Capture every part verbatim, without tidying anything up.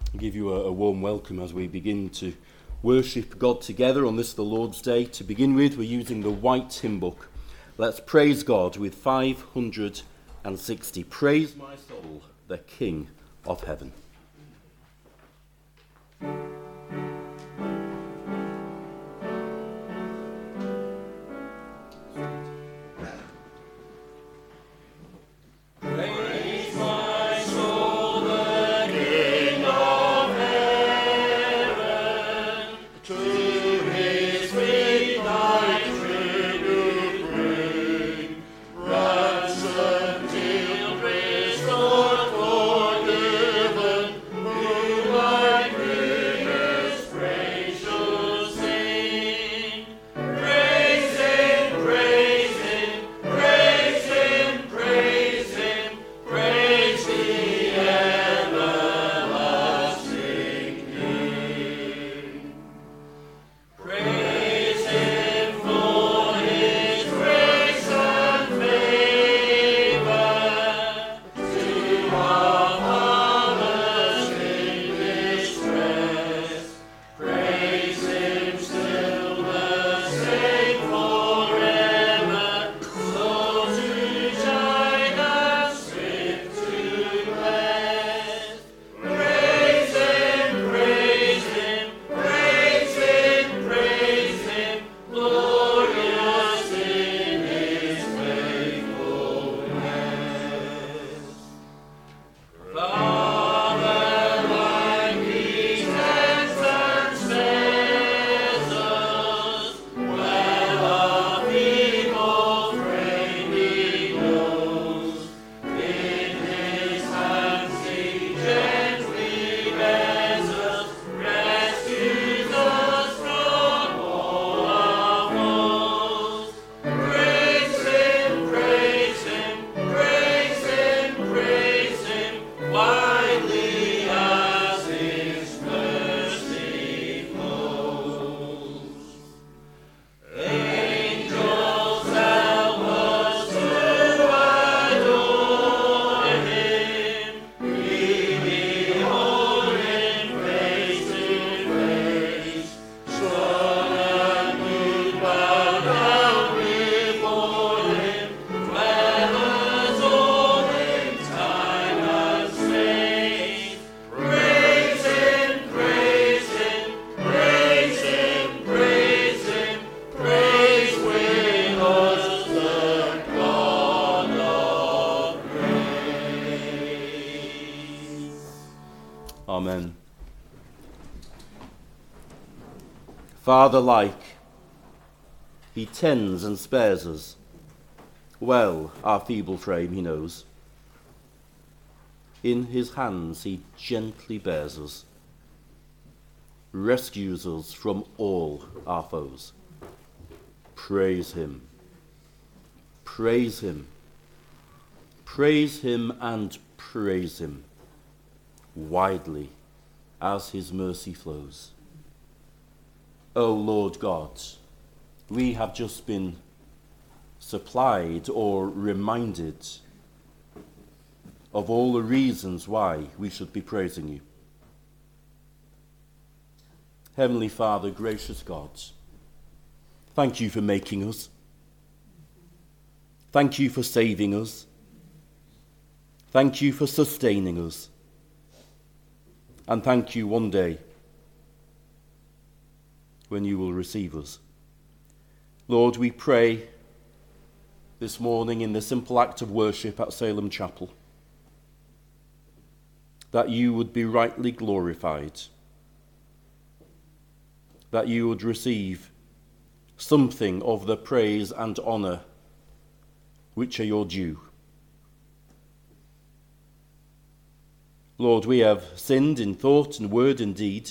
I give you a, a warm welcome as we begin to worship God together on this, the Lord's Day. To begin with, we're using the White Hymn Book. Let's praise God with five hundred sixty. Praise my soul, the King of heaven. Amen. Father-like, he tends and spares us. Well, our feeble frame he knows. In his hands he gently bears us, rescues us from all our foes. Praise him. Praise him. Praise him and praise him widely as his mercy flows. O Lord God, we have just been supplied or reminded of all the reasons why we should be praising you. Heavenly Father, gracious God, thank you for making us. Thank you for saving us. Thank you for sustaining us. And thank you one day when you will receive us. Lord, we pray this morning in the simple act of worship at Salem Chapel that you would be rightly glorified, that you would receive something of the praise and honour which are your due. Lord, we have sinned in thought and word and deed,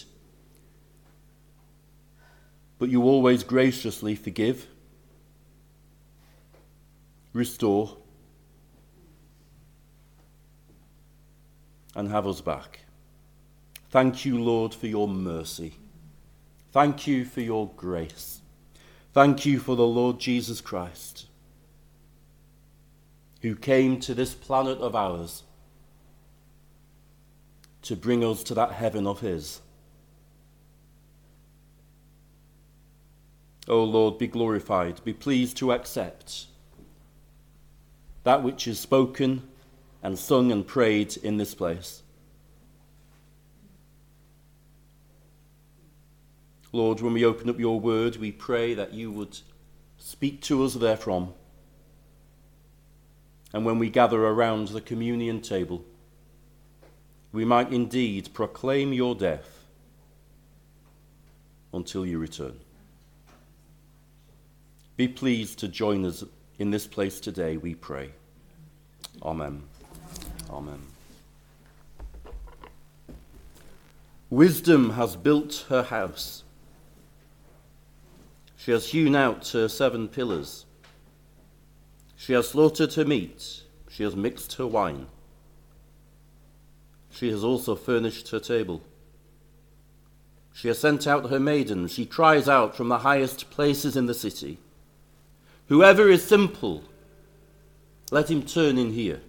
but you always graciously forgive, restore, and have us back. Thank you, Lord, for your mercy. Thank you for your grace. Thank you for the Lord Jesus Christ, who came to this planet of ours to bring us to that heaven of his. O Lord, be glorified, be pleased to accept that which is spoken and sung and prayed in this place. Lord, when we open up your word, we pray that you would speak to us therefrom. And when we gather around the communion table, we might indeed proclaim your death until you return. Be pleased to join us in this place today, we pray. Amen. Amen. Wisdom has built her house. She has hewn out her seven pillars. She has slaughtered her meat. She has mixed her wine. She has also furnished her table. She has sent out her maidens. She cries out from the highest places in the city, "Whoever is simple, let him turn in here."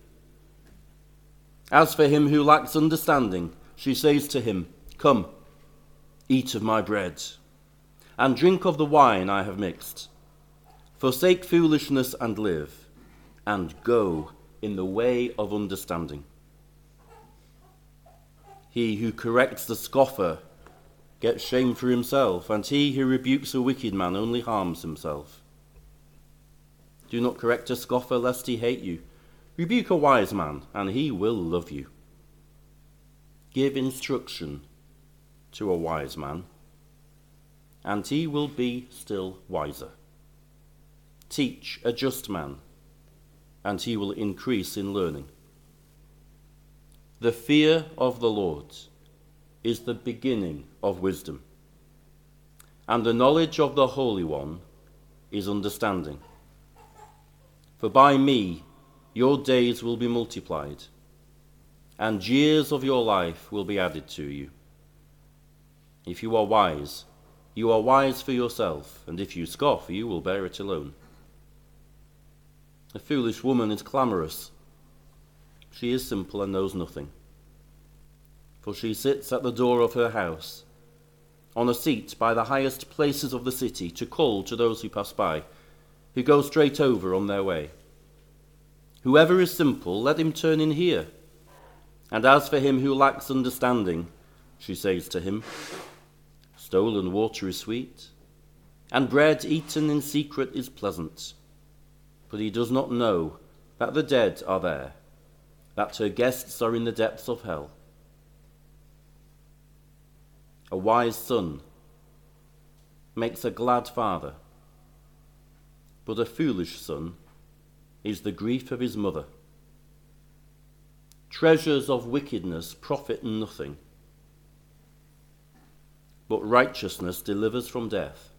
As for him who lacks understanding, she says to him, "Come, eat of my bread, and drink of the wine I have mixed. Forsake foolishness and live, and go in the way of understanding." He who corrects the scoffer gets shame for himself, and he who rebukes a wicked man only harms himself. Do not correct a scoffer, lest he hate you. Rebuke a wise man, and he will love you. Give instruction to a wise man, and he will be still wiser. Teach a just man, and he will increase in learning. The fear of the Lord is the beginning of wisdom, and the knowledge of the Holy One is understanding. For by me your days will be multiplied, and years of your life will be added to you. If you are wise, you are wise for yourself, and if you scoff, you will bear it alone. A foolish woman is clamorous. She is simple and knows nothing. For she sits at the door of her house, on a seat by the highest places of the city, to call to those who pass by, who go straight over on their way. Whoever is simple, let him turn in here. And as for him who lacks understanding, she says to him, "Stolen water is sweet, and bread eaten in secret is pleasant." But he does not know that the dead are there, that her guests are in the depths of hell. A wise son makes a glad father, but a foolish son is the grief of his mother. Treasures of wickedness profit nothing, but righteousness delivers from death.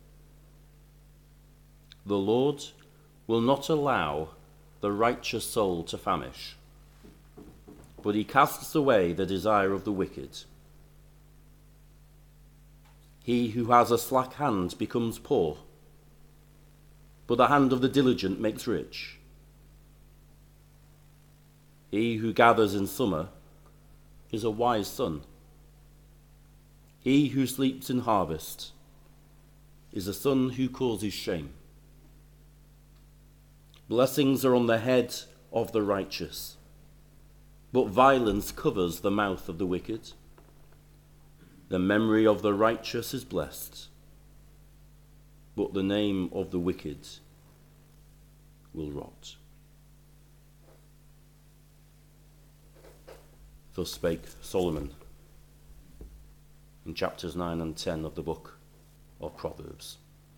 The Lord will not allow the righteous soul to famish, but he casts away the desire of the wicked. He who has a slack hand becomes poor, but the hand of the diligent makes rich. He who gathers in summer is a wise son. He who sleeps in harvest is a son who causes shame. Blessings are on the head of the righteous, but violence covers the mouth of the wicked. The memory of the righteous is blessed, but the name of the wicked will rot. Thus spake Solomon in chapters nine and ten of the book of Proverbs.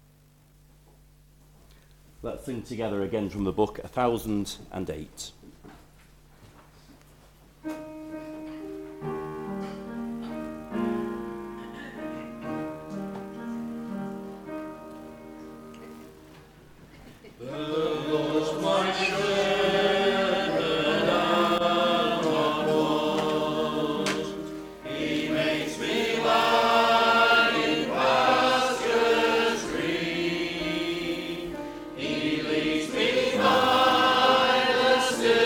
Let's sing together again from the book, a thousand and eight. Still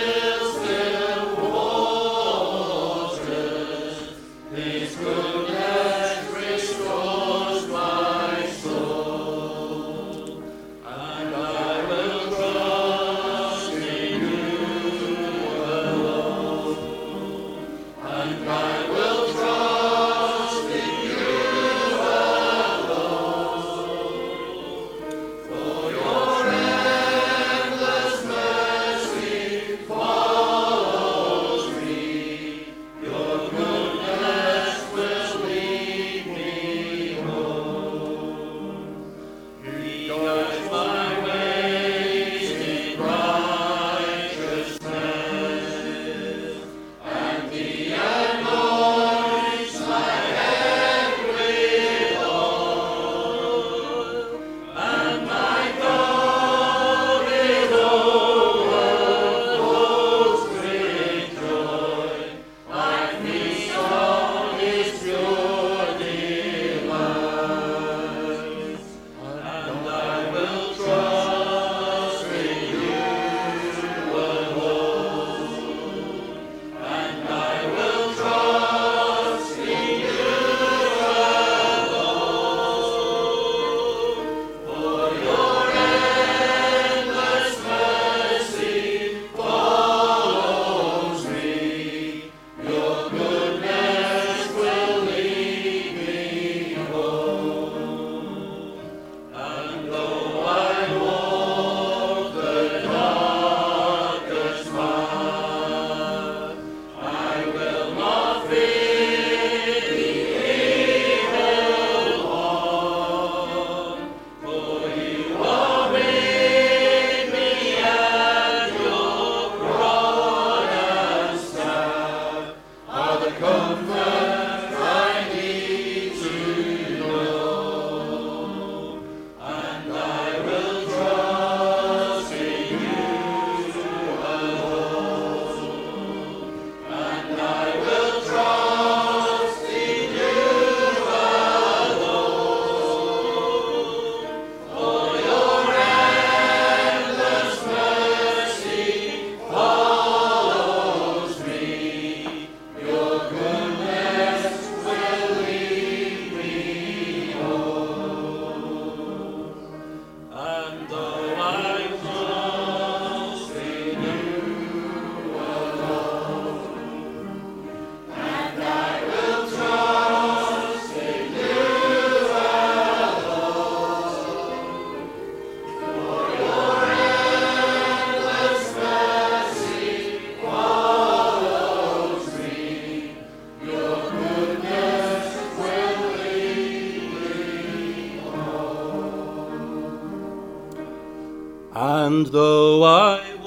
And though I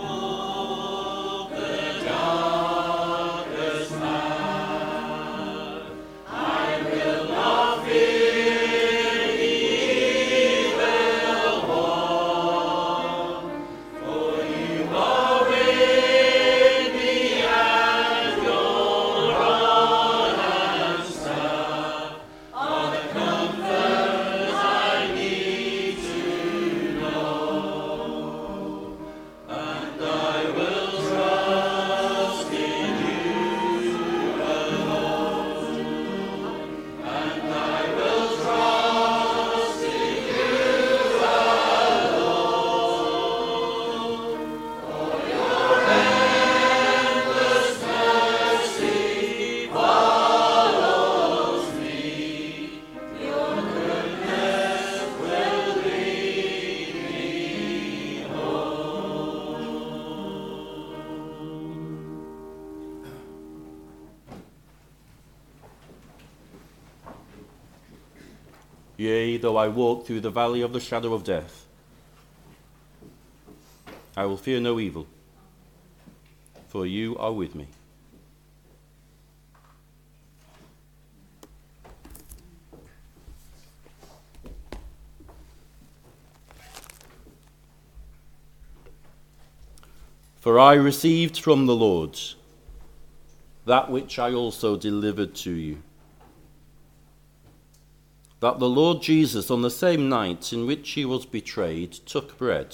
walk the darkest path, I will not fear the evil one, for you are with me, and your rod and staff are the comfort I need to know. And I will trust in you alone. And I will trust in you alone. For your endless mercy follows me. Your goodness will lead me home. Yea, though I walk through the valley of the shadow of death, I will fear no evil, for you are with me. For I received from the Lord that which I also delivered to you, that the Lord Jesus, on the same night in which he was betrayed, took bread.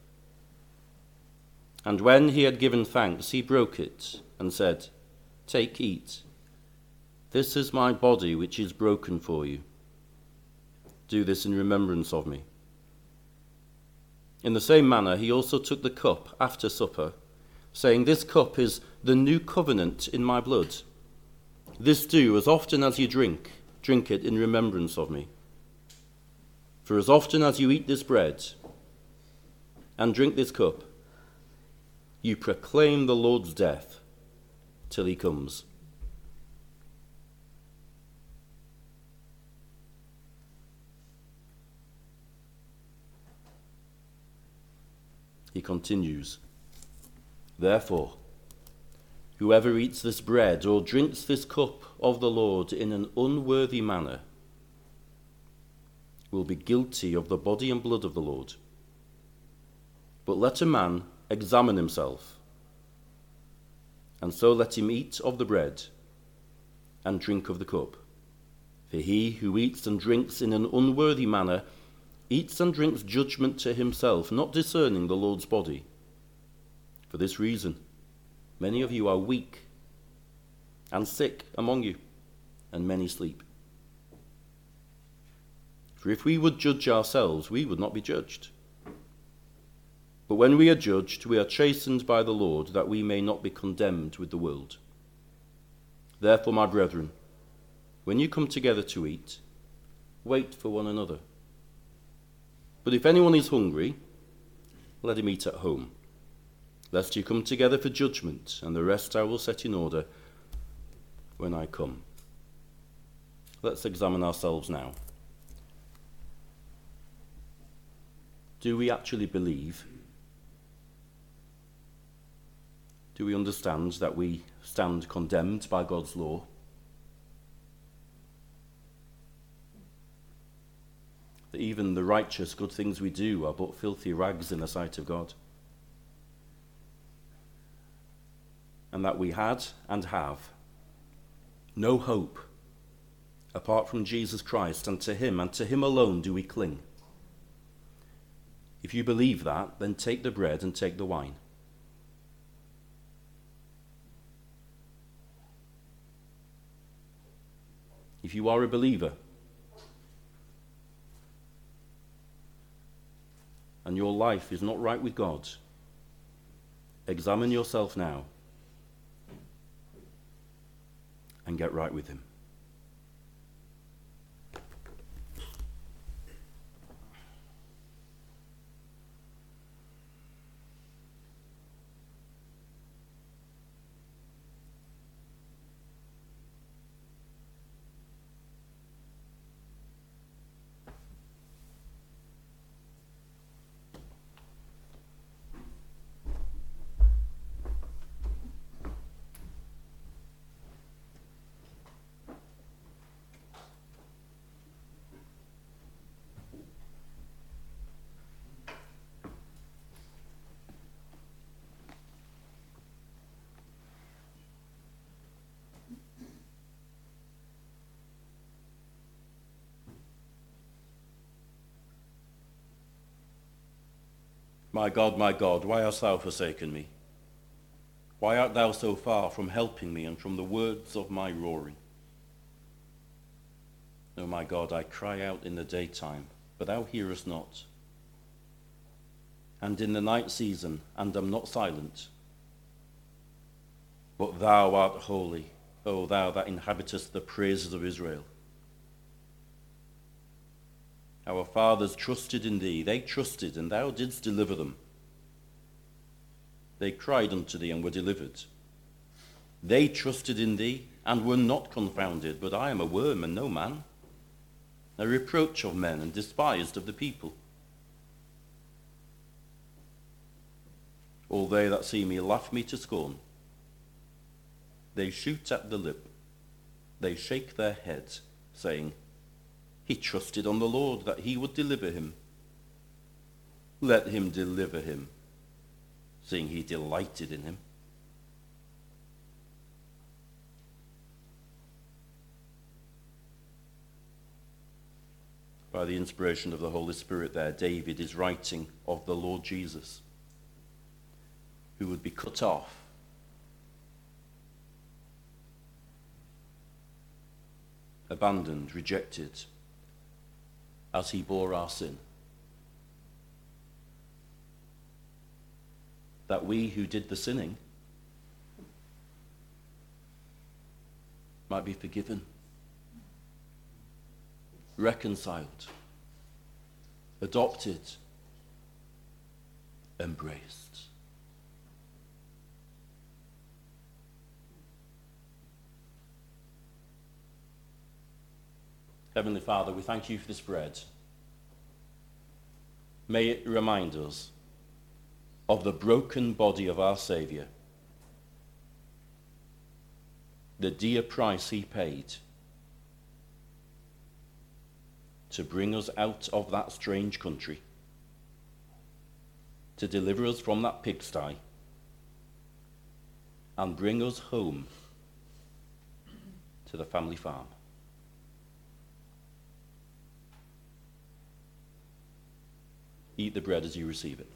And when he had given thanks, he broke it and said, "Take, eat. This is my body which is broken for you. Do this in remembrance of me. In the same manner, he also took the cup after supper, saying, This cup is the new covenant in my blood. This do as often as you drink, drink it in remembrance of me. For as often as you eat this bread and drink this cup, you proclaim the Lord's death till he comes. He continues, Therefore, whoever eats this bread or drinks this cup of the Lord in an unworthy manner will be guilty of the body and blood of the Lord. But let a man examine himself, and so let him eat of the bread and drink of the cup. For he who eats and drinks in an unworthy manner eats and drinks judgment to himself, not discerning the Lord's body. For this reason, many of you are weak and sick among you, and many sleep. For if we would judge ourselves, we would not be judged. But when we are judged, we are chastened by the Lord, that we may not be condemned with the world. Therefore, my brethren, when you come together to eat, wait for one another. But if anyone is hungry, let him eat at home, lest you come together for judgment, and the rest I will set in order when I come. Let's examine ourselves now. Do we actually believe? Do we understand that we stand condemned by God's law? That even the righteous good things we do are but filthy rags in the sight of God? And that we had and have no hope apart from Jesus Christ, and to him and to him alone do we cling. If you believe that, then take the bread and take the wine. If you are a believer, and your life is not right with God, examine yourself now and get right with him. My God, my God, why hast thou forsaken me? Why art thou so far from helping me and from the words of my roaring? O my God, I cry out in the daytime, but thou hearest not, and in the night season, and am not silent. But thou art holy, O thou that inhabitest the praises of Israel. Our fathers trusted in thee. They trusted, and thou didst deliver them. They cried unto thee and were delivered. They trusted in thee and were not confounded, but I am a worm and no man, a reproach of men and despised of the people. All they that see me laugh me to scorn. They shoot at the lip. They shake their heads, saying, He trusted on the Lord that he would deliver him. Let him deliver him, seeing he delighted in him. By the inspiration of the Holy Spirit there, David is writing of the Lord Jesus, who would be cut off abandoned, rejected, as he bore our sin. That we who did the sinning might be forgiven, reconciled, adopted, embraced. Heavenly Father, we thank you for this bread. May it remind us of the broken body of our Saviour, the dear price he paid to bring us out of that strange country, to deliver us from that pigsty and bring us home to the family farm. Eat the bread as you receive it.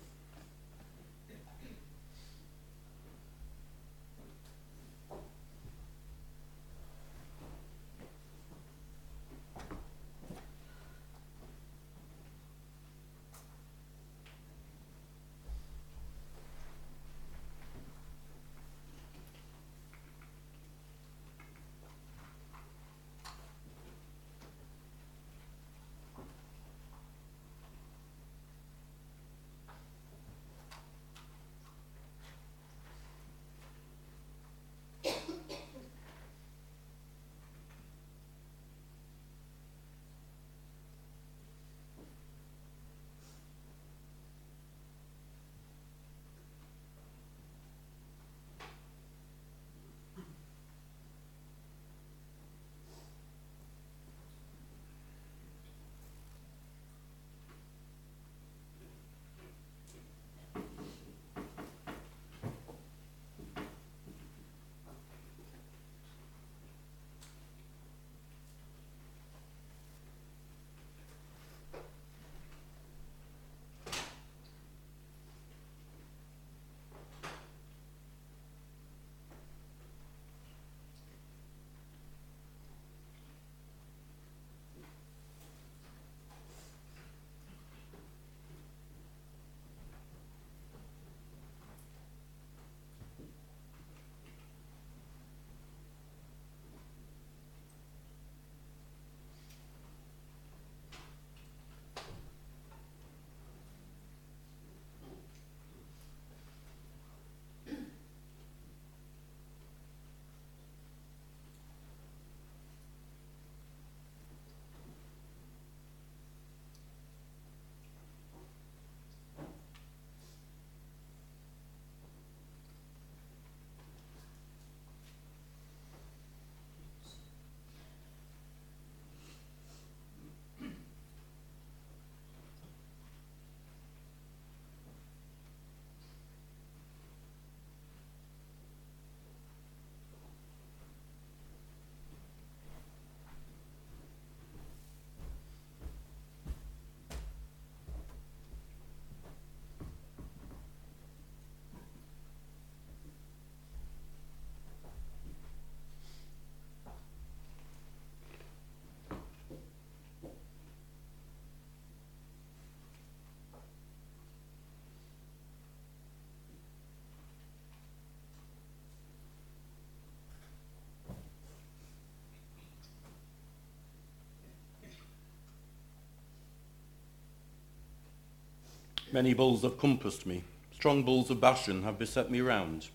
Many bulls have compassed me, strong bulls of Bashan have beset me round.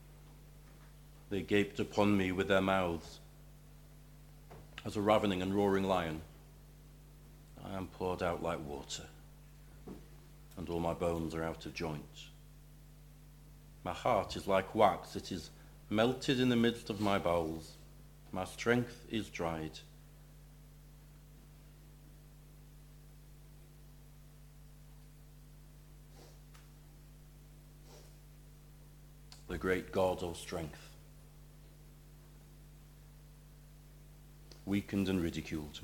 They gaped upon me with their mouths, as a ravening and roaring lion. I am poured out like water, and all my bones are out of joint. My heart is like wax, it is melted in the midst of my bowels. My strength is dried. The great God of strength, weakened and ridiculed.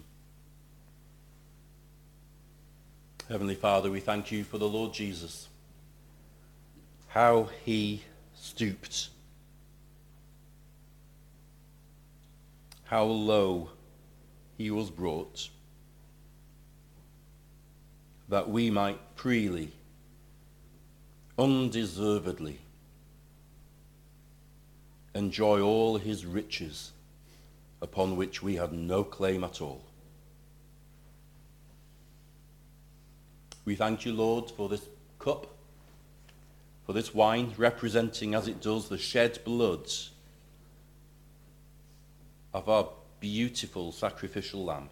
Heavenly Father, we thank you for the Lord Jesus, how he stooped, how low he was brought, that we might freely, undeservedly, enjoy all his riches upon which we had no claim at all. We thank you, Lord, for this cup, for this wine, representing as it does the shed blood of our beautiful sacrificial lamb,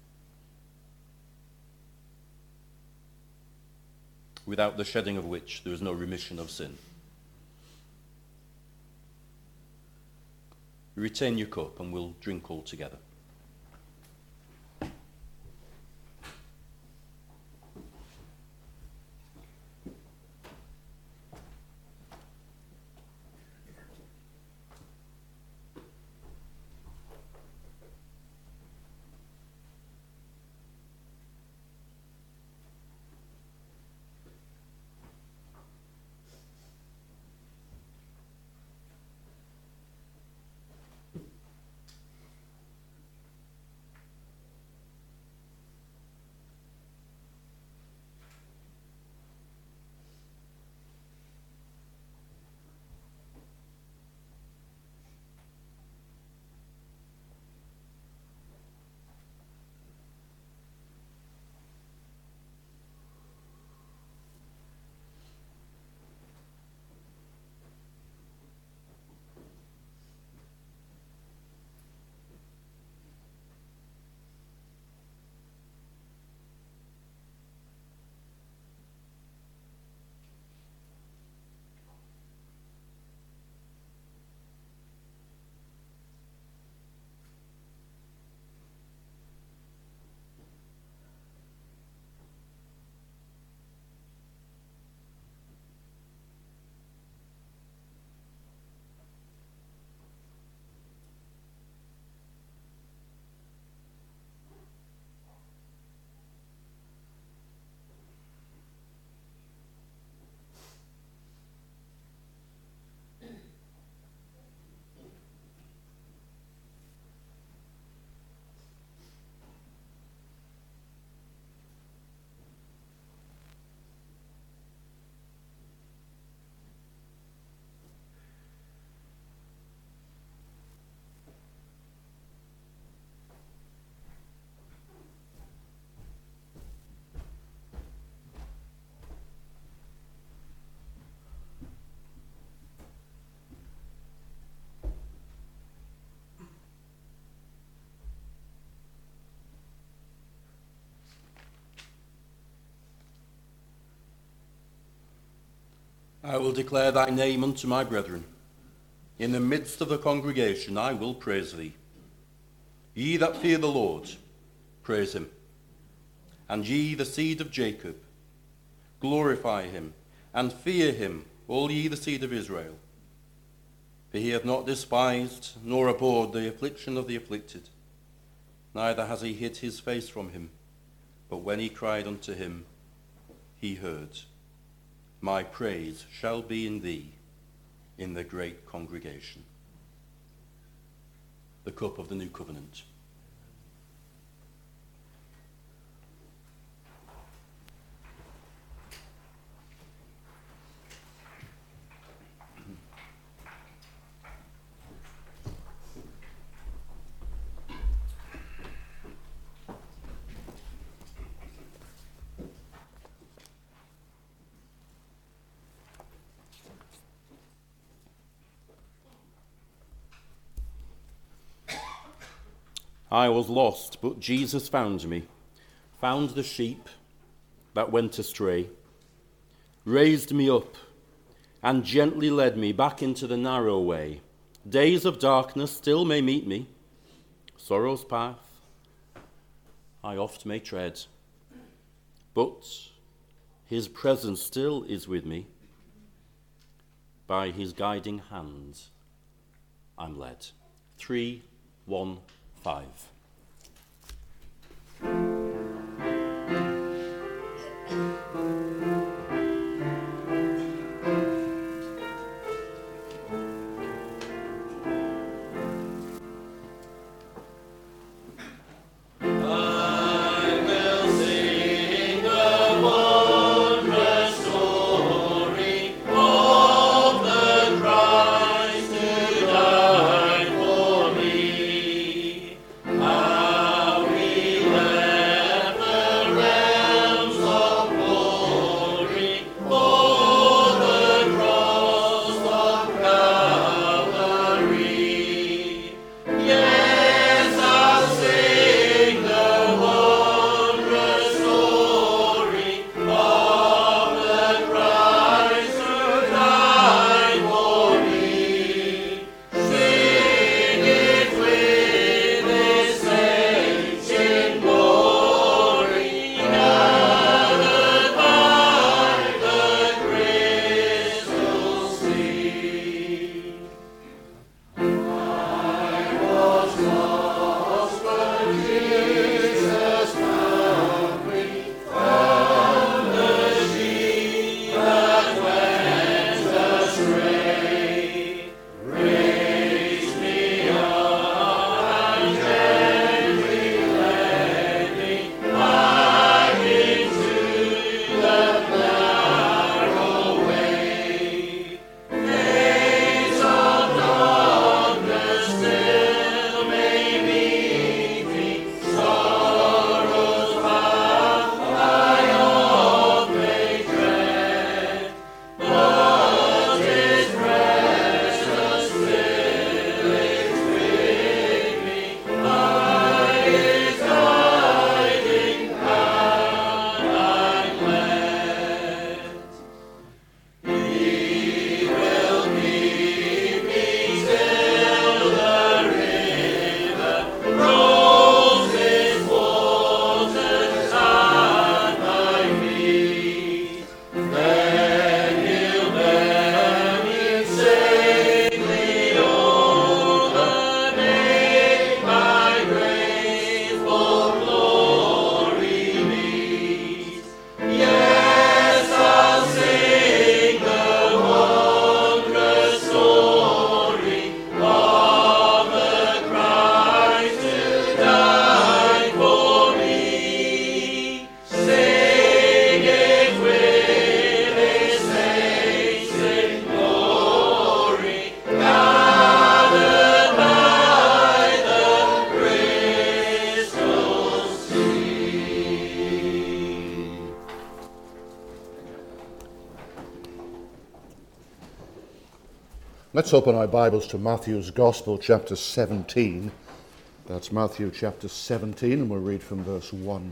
without the shedding of which there is no remission of sin. Retain your cup and we'll drink all together. I will declare thy name unto my brethren. In the midst of the congregation I will praise thee. Ye that fear the Lord, praise him. And ye, the seed of Jacob, glorify him, and fear him, all ye the seed of Israel. For he hath not despised nor abhorred the affliction of the afflicted, neither has he hid his face from him. But when he cried unto him, he heard. My praise shall be in thee in the great congregation. The cup of the new covenant. I was lost, but Jesus found me, found the sheep that went astray, raised me up, and gently led me back into the narrow way. Days of darkness still may meet me, sorrow's path I oft may tread, but his presence still is with me. By his guiding hand I'm led. Three, one, five. Let's open our Bibles to Matthew's Gospel, chapter seventeen. That's Matthew chapter seventeen, and we'll read from verse one.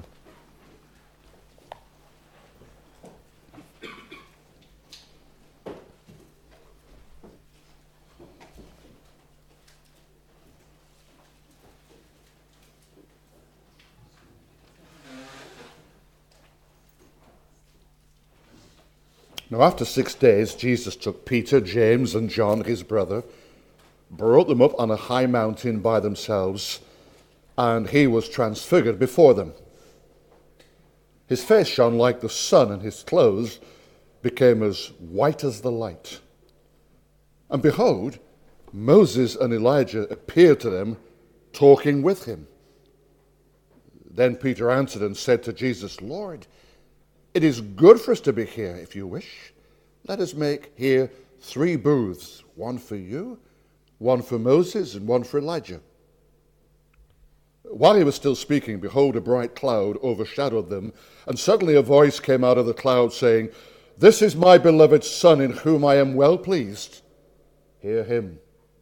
Now after six days, Jesus took Peter, James, and John, his brother, brought them up on a high mountain by themselves, and he was transfigured before them. His face shone like the sun, and his clothes became as white as the light. And behold, Moses and Elijah appeared to them, talking with him. Then Peter answered and said to Jesus, "Lord, it is good for us to be here. If you wish, let us make here three booths, one for you, one for Moses, and one for Elijah." While he was still speaking, behold, a bright cloud overshadowed them, and suddenly a voice came out of the cloud saying, "This is my beloved Son, in whom I am well pleased. Hear him."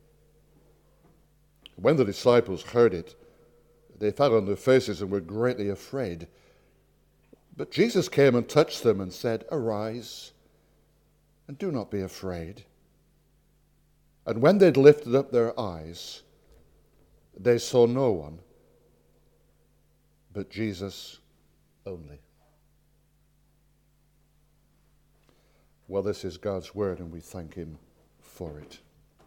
When the disciples heard it, they fell on their faces and were greatly afraid. But Jesus came and touched them and said, "Arise, and do not be afraid." And when they'd lifted up their eyes, they saw no one but Jesus only. Well, this is God's word, and we thank him for it.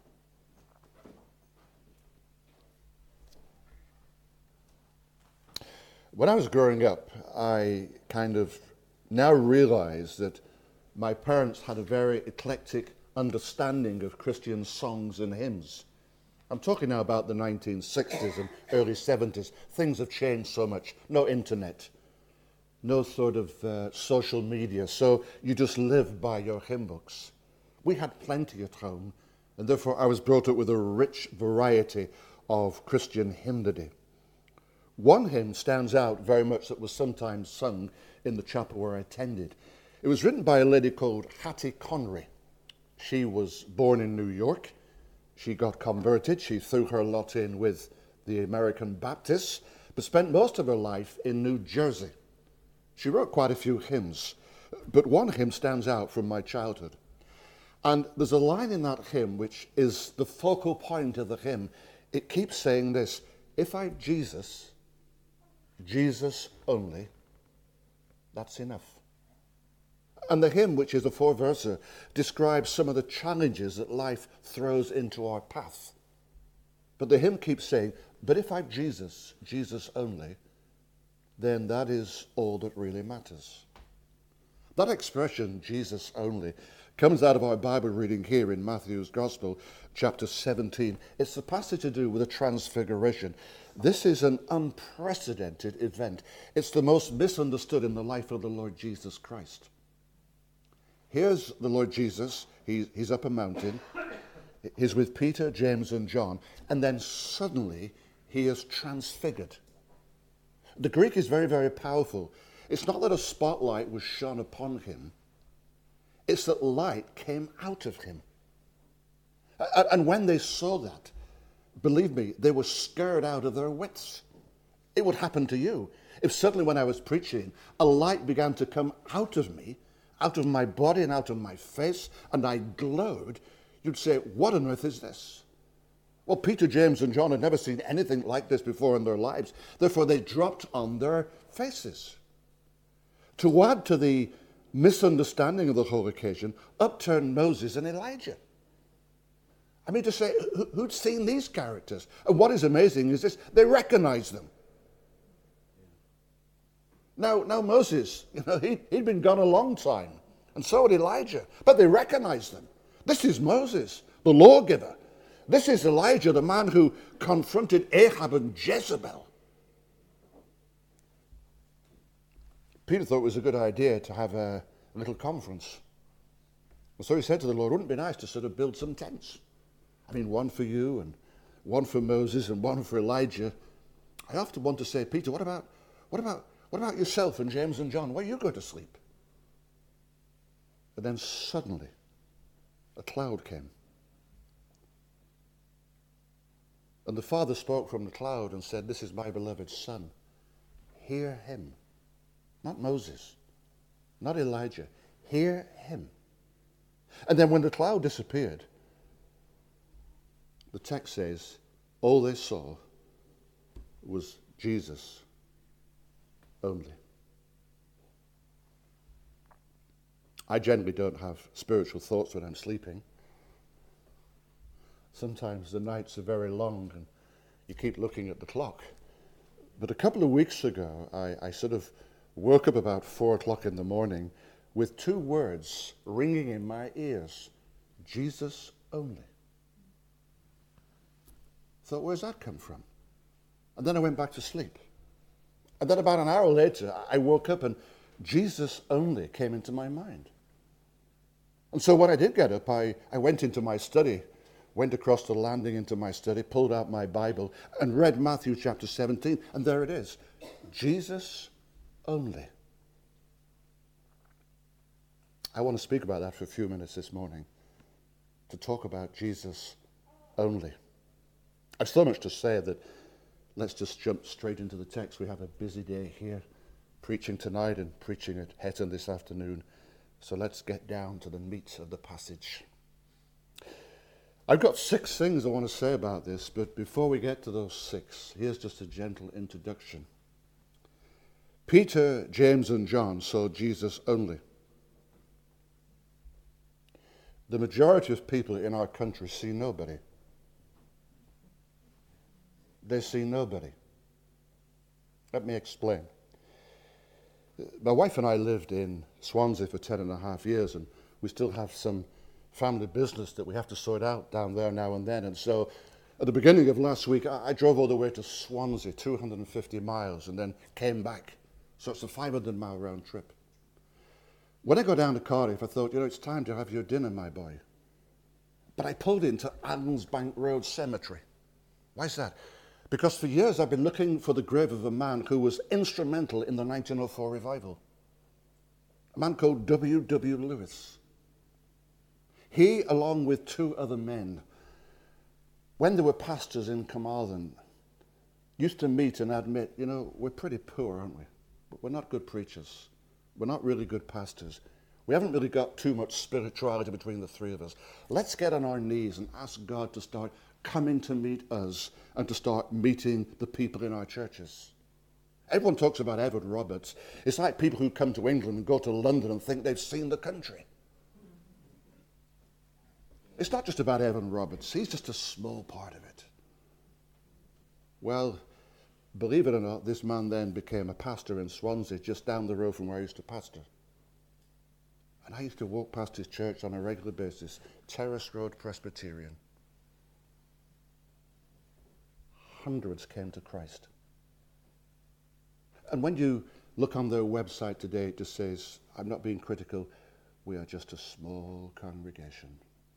When I was growing up, I kind of now realize that my parents had a very eclectic understanding of Christian songs and hymns. I'm talking now about the nineteen sixties and early seventies. Things have changed so much. No internet, no sort of uh, social media, so you just live by your hymn books. We had plenty at home, and therefore I was brought up with a rich variety of Christian hymnody. One hymn stands out very much that was sometimes sung in the chapel where I attended. It was written by a lady called Hattie Conry. She was born in New York. She got converted. She threw her lot in with the American Baptists, but spent most of her life in New Jersey. She wrote quite a few hymns, but one hymn stands out from my childhood. And there's a line in that hymn which is the focal point of the hymn. It keeps saying this: "If I've Jesus, Jesus only, that's enough." And the hymn, which is a four-verser, describes some of the challenges that life throws into our path. But the hymn keeps saying, but if I've Jesus, Jesus only, then that is all that really matters. That expression, Jesus only, comes out of our Bible reading here in Matthew's Gospel, chapter seventeen. It's the passage to do with the Transfiguration. This is an unprecedented event. It's the most misunderstood in the life of the Lord Jesus Christ. Here's the Lord Jesus. He, he's up a mountain. He's with Peter, James, and John. And then suddenly he is transfigured. The Greek is very, very powerful. It's not that a spotlight was shone upon him. It's that light came out of him. And when they saw that, believe me, they were scared out of their wits. It would happen to you. If suddenly when I was preaching, a light began to come out of me, out of my body and out of my face, and I glowed, you'd say, what on earth is this? Well, Peter, James, and John had never seen anything like this before in their lives. Therefore, they dropped on their faces. To add to the misunderstanding of the whole occasion, up turned Moses and Elijah. I mean, to say, who'd seen these characters? And what is amazing is this, they recognize them. Now, now Moses, you know, he, he'd been gone a long time, and so had Elijah, but they recognized them. This is Moses, the lawgiver. This is Elijah, the man who confronted Ahab and Jezebel. Peter thought it was a good idea to have a, a little conference. And so he said to the Lord, wouldn't it be nice to sort of build some tents? I mean, one for you and one for Moses and one for Elijah. I often want to say, Peter, what about, what about, what about yourself and James and John? Where you go to sleep? And then suddenly, a cloud came. And the Father spoke from the cloud and said, "This is my beloved Son. Hear him." Not Moses, not Elijah. Hear him. And then when the cloud disappeared, the text says, all they saw was Jesus only. I generally don't have spiritual thoughts when I'm sleeping. Sometimes the nights are very long and you keep looking at the clock. But a couple of weeks ago, I, I sort of woke up about four o'clock in the morning with two words ringing in my ears: Jesus only. Thought, where's that come from? And then I went back to sleep. And then about an hour later, I woke up and Jesus only came into my mind. And so when I did get up, I, I went into my study, went across the landing into my study, pulled out my Bible, and read Matthew chapter seventeen. And there it is. Jesus only. I want to speak about that for a few minutes this morning, to talk about Jesus only. I've so much to say that let's just jump straight into the text. We have a busy day here, preaching tonight and preaching at Hetton this afternoon. So let's get down to the meat of the passage. I've got six things I want to say about this, but before we get to those six, here's just a gentle introduction. Peter, James, and John saw Jesus only. The majority of people in our country see nobody. They see nobody. Let me explain. My wife and I lived in Swansea for ten and a half years, and we still have some family business that we have to sort out down there now and then. And so at the beginning of last week, I, I drove all the way to Swansea, two hundred fifty miles, and then came back. So it's a five hundred mile round trip. When I go down to Cardiff, I thought, you know, it's time to have your dinner, my boy. But I pulled into Adamsbank Road Cemetery. Why is that? Because for years I've been looking for the grave of a man who was instrumental in the nineteen oh four revival. A man called W W Lewis. He, along with two other men, when they were pastors in Carmarthen, used to meet and admit, you know, we're pretty poor, aren't we? But we're not good preachers. We're not really good pastors. We haven't really got too much spirituality between the three of us. Let's get on our knees and ask God to start coming to meet us and to start meeting the people in our churches. Everyone talks about Evan Roberts. It's like people who come to England and go to London and think they've seen the country. It's not just about Evan Roberts. He's just a small part of it. Well, believe it or not, this man then became a pastor in Swansea, just down the road from where I used to pastor. And I used to walk past his church on a regular basis, Terrace Road Presbyterian. Hundreds came to Christ. And when you look on their website today, it just says, I'm not being critical, we are just a small congregation.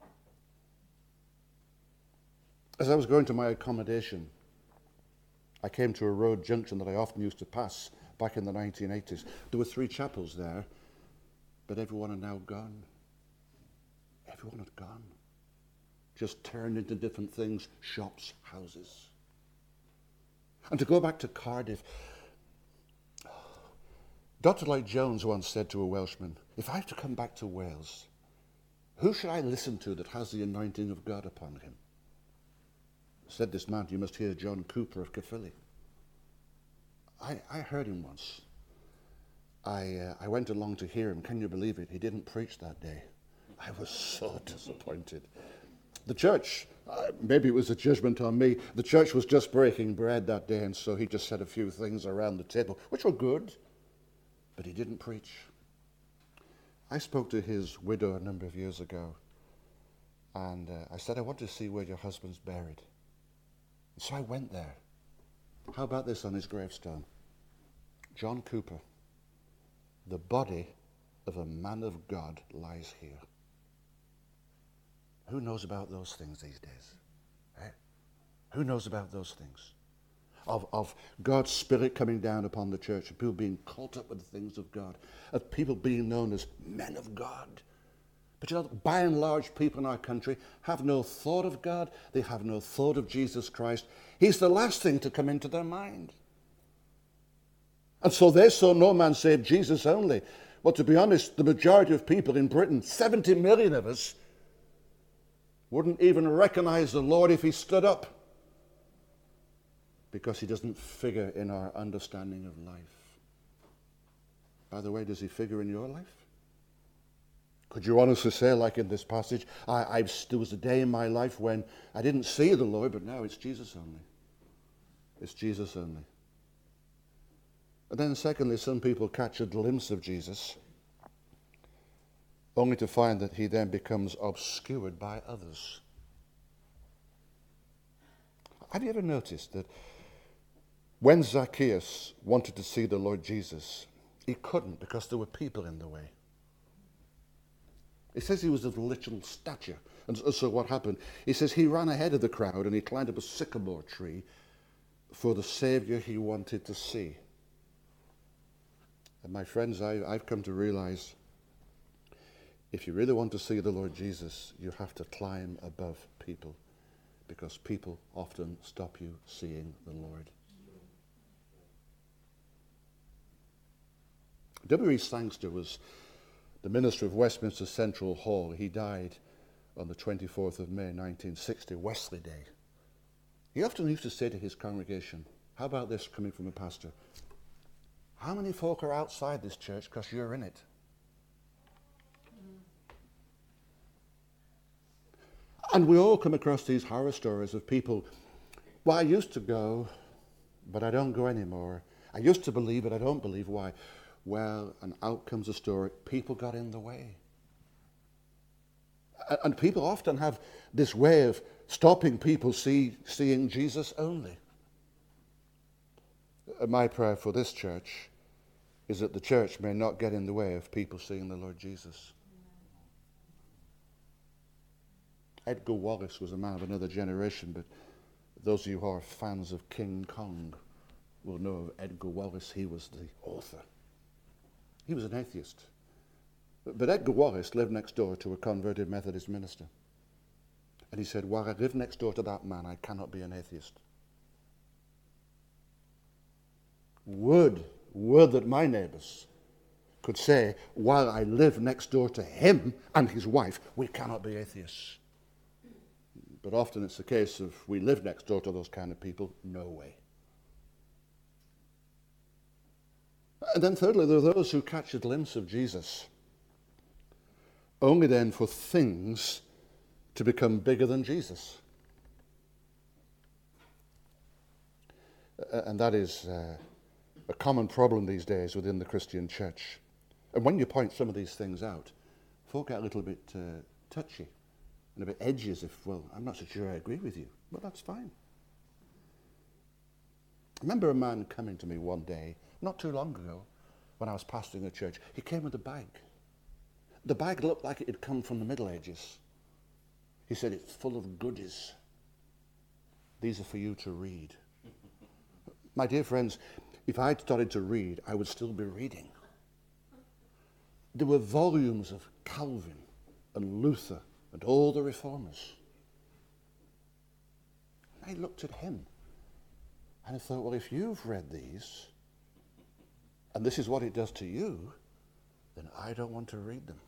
As I was going to my accommodation, I came to a road junction that I often used to pass back in the nineteen eighties. There were three chapels there, but everyone are now gone. Everyone had gone. Just turned into different things, shops, houses. And to go back to Cardiff, Doctor Lloyd Jones once said to a Welshman, if I have to come back to Wales, who should I listen to that has the anointing of God upon him? Said this man, you must hear John Cooper of Caerphilly. I, I heard him once. I, uh, I went along to hear him. Can you believe it? He didn't preach that day. I was so disappointed. The church, uh, maybe it was a judgment on me, the church was just breaking bread that day, and so he just said a few things around the table, which were good, but he didn't preach. I spoke to his widow a number of years ago, and uh, I said, I want to see where your husband's buried. So I went there. How about this on his gravestone? John Cooper, the body of a man of God lies here. Who knows about those things these days? Eh? Who knows about those things? Of, of God's Spirit coming down upon the church, of people being caught up with the things of God, of people being known as men of God. But you know, by and large, people in our country have no thought of God. They have no thought of Jesus Christ. He's the last thing to come into their mind. And so they saw no man save Jesus only. Well, to be honest, the majority of people in Britain, seventy million of us, wouldn't even recognize the Lord if he stood up, because he doesn't figure in our understanding of life. By the way, does he figure in your life? Could you honestly say, like in this passage, I, I've, there was a day in my life when I didn't see the Lord, but now it's Jesus only. It's Jesus only. And then secondly, some people catch a glimpse of Jesus, only to find that he then becomes obscured by others. Have you ever noticed that when Zacchaeus wanted to see the Lord Jesus, he couldn't because there were people in the way? It says he was of little stature. And so what happened? He says he ran ahead of the crowd and he climbed up a sycamore tree for the Savior he wanted to see. And my friends, I, I've come to realize if you really want to see the Lord Jesus, you have to climb above people, because people often stop you seeing the Lord. W E Sangster was the minister of Westminster Central Hall. He died on the twenty-fourth of May, nineteen sixty, Wesley Day. He often used to say to his congregation, how about this coming from a pastor? How many folk are outside this church because you're in it? And we all come across these horror stories of people, well, I used to go, but I don't go anymore. I used to believe, but I don't believe. Why? Well, and out comes a story. People got in the way. And people often have this way of stopping people see, seeing Jesus only. My prayer for this church is that the church may not get in the way of people seeing the Lord Jesus. Edgar Wallace was a man of another generation, but those of you who are fans of King Kong will know of Edgar Wallace. He was the author. He was an atheist. But Edgar Wallace lived next door to a converted Methodist minister. And he said, while I live next door to that man, I cannot be an atheist. Would, would that my neighbours could say, while I live next door to him and his wife, we cannot be atheists. But often it's the case of we live next door to those kind of people, no way. And then thirdly, there are those who catch a glimpse of Jesus, only then for things to become bigger than Jesus. And that is uh, a common problem these days within the Christian church. And when you point some of these things out, folk get a little bit uh, touchy and a bit edgy, as if, well, I'm not so sure I agree with you. But that's fine. I remember a man coming to me one day, not too long ago, when I was pastoring a church. He came with a bag. The bag looked like it had come from the Middle Ages. He said, it's full of goodies. These are for you to read. My dear friends, if I'd started to read, I would still be reading. There were volumes of Calvin and Luther and all the reformers. I looked at him and I thought, well, if you've read these, and this is what it does to you, then I don't want to read them.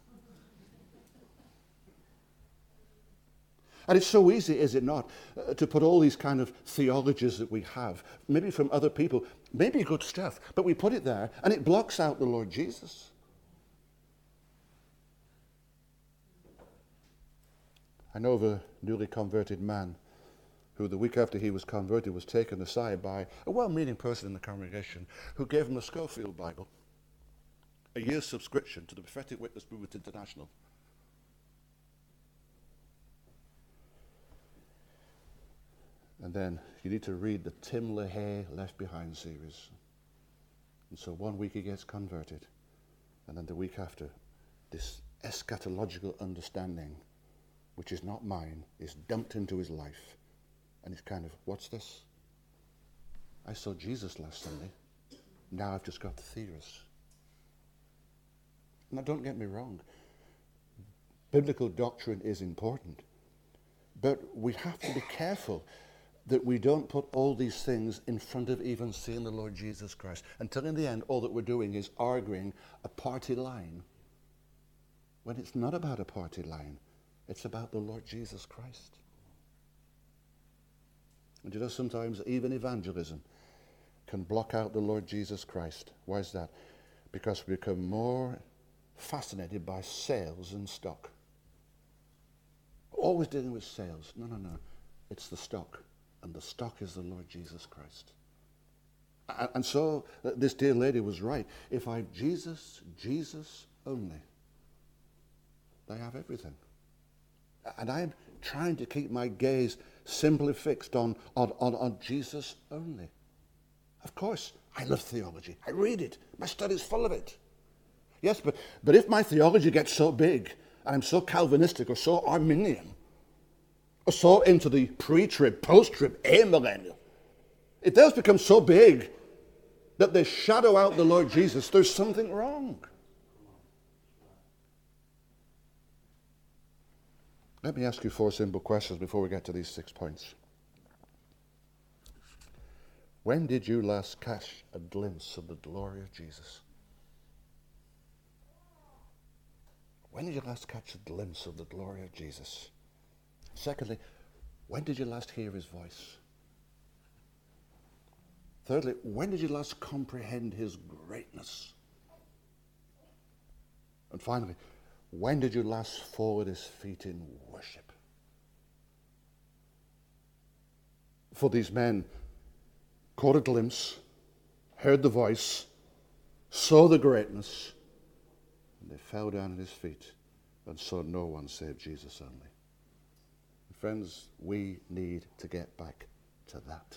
And it's so easy, is it not, uh, to put all these kind of theologies that we have, maybe from other people, maybe good stuff, but we put it there and it blocks out the Lord Jesus. I know of a newly converted man who the week after he was converted was taken aside by a well-meaning person in the congregation who gave him a Schofield Bible, a year's subscription to the Prophetic Witness Movement International. And then you need to read the Tim LaHaye Left Behind series. And so one week he gets converted, and then the week after, this eschatological understanding, which is not mine, is dumped into his life. And it's kind of, what's this? I saw Jesus last Sunday. Now I've just got the theories. Now don't get me wrong. Biblical doctrine is important. But we have to be careful that we don't put all these things in front of even seeing the Lord Jesus Christ, until in the end all that we're doing is arguing a party line, when it's not about a party line. It's about the Lord Jesus Christ. And you know, sometimes even evangelism can block out the Lord Jesus Christ. Why is that? Because we become more fascinated by sales and stock. Always dealing with sales. No, no, no. It's the stock. And the stock is the Lord Jesus Christ. And, and so uh, this dear lady was right. If I have Jesus, Jesus only, they have everything. And I'm trying to keep my gaze simply fixed on, on, on, on Jesus only. Of course, I love theology. I read it. My study's full of it. Yes, but, but if my theology gets so big, and I'm so Calvinistic or so Arminian, or so into the pre-trib, post-trib, amillennial, if those become so big that they shadow out the Lord Jesus, there's something wrong. Let me ask you four simple questions before we get to these six points. When did you last catch a glimpse of the glory of Jesus? When did you last catch a glimpse of the glory of Jesus? Secondly, when did you last hear his voice? Thirdly, when did you last comprehend his greatness? And finally, when did you last fall at his feet in worship? For these men caught a glimpse, heard the voice, saw the greatness, and they fell down at his feet and saw no one save Jesus only. Friends, we need to get back to that.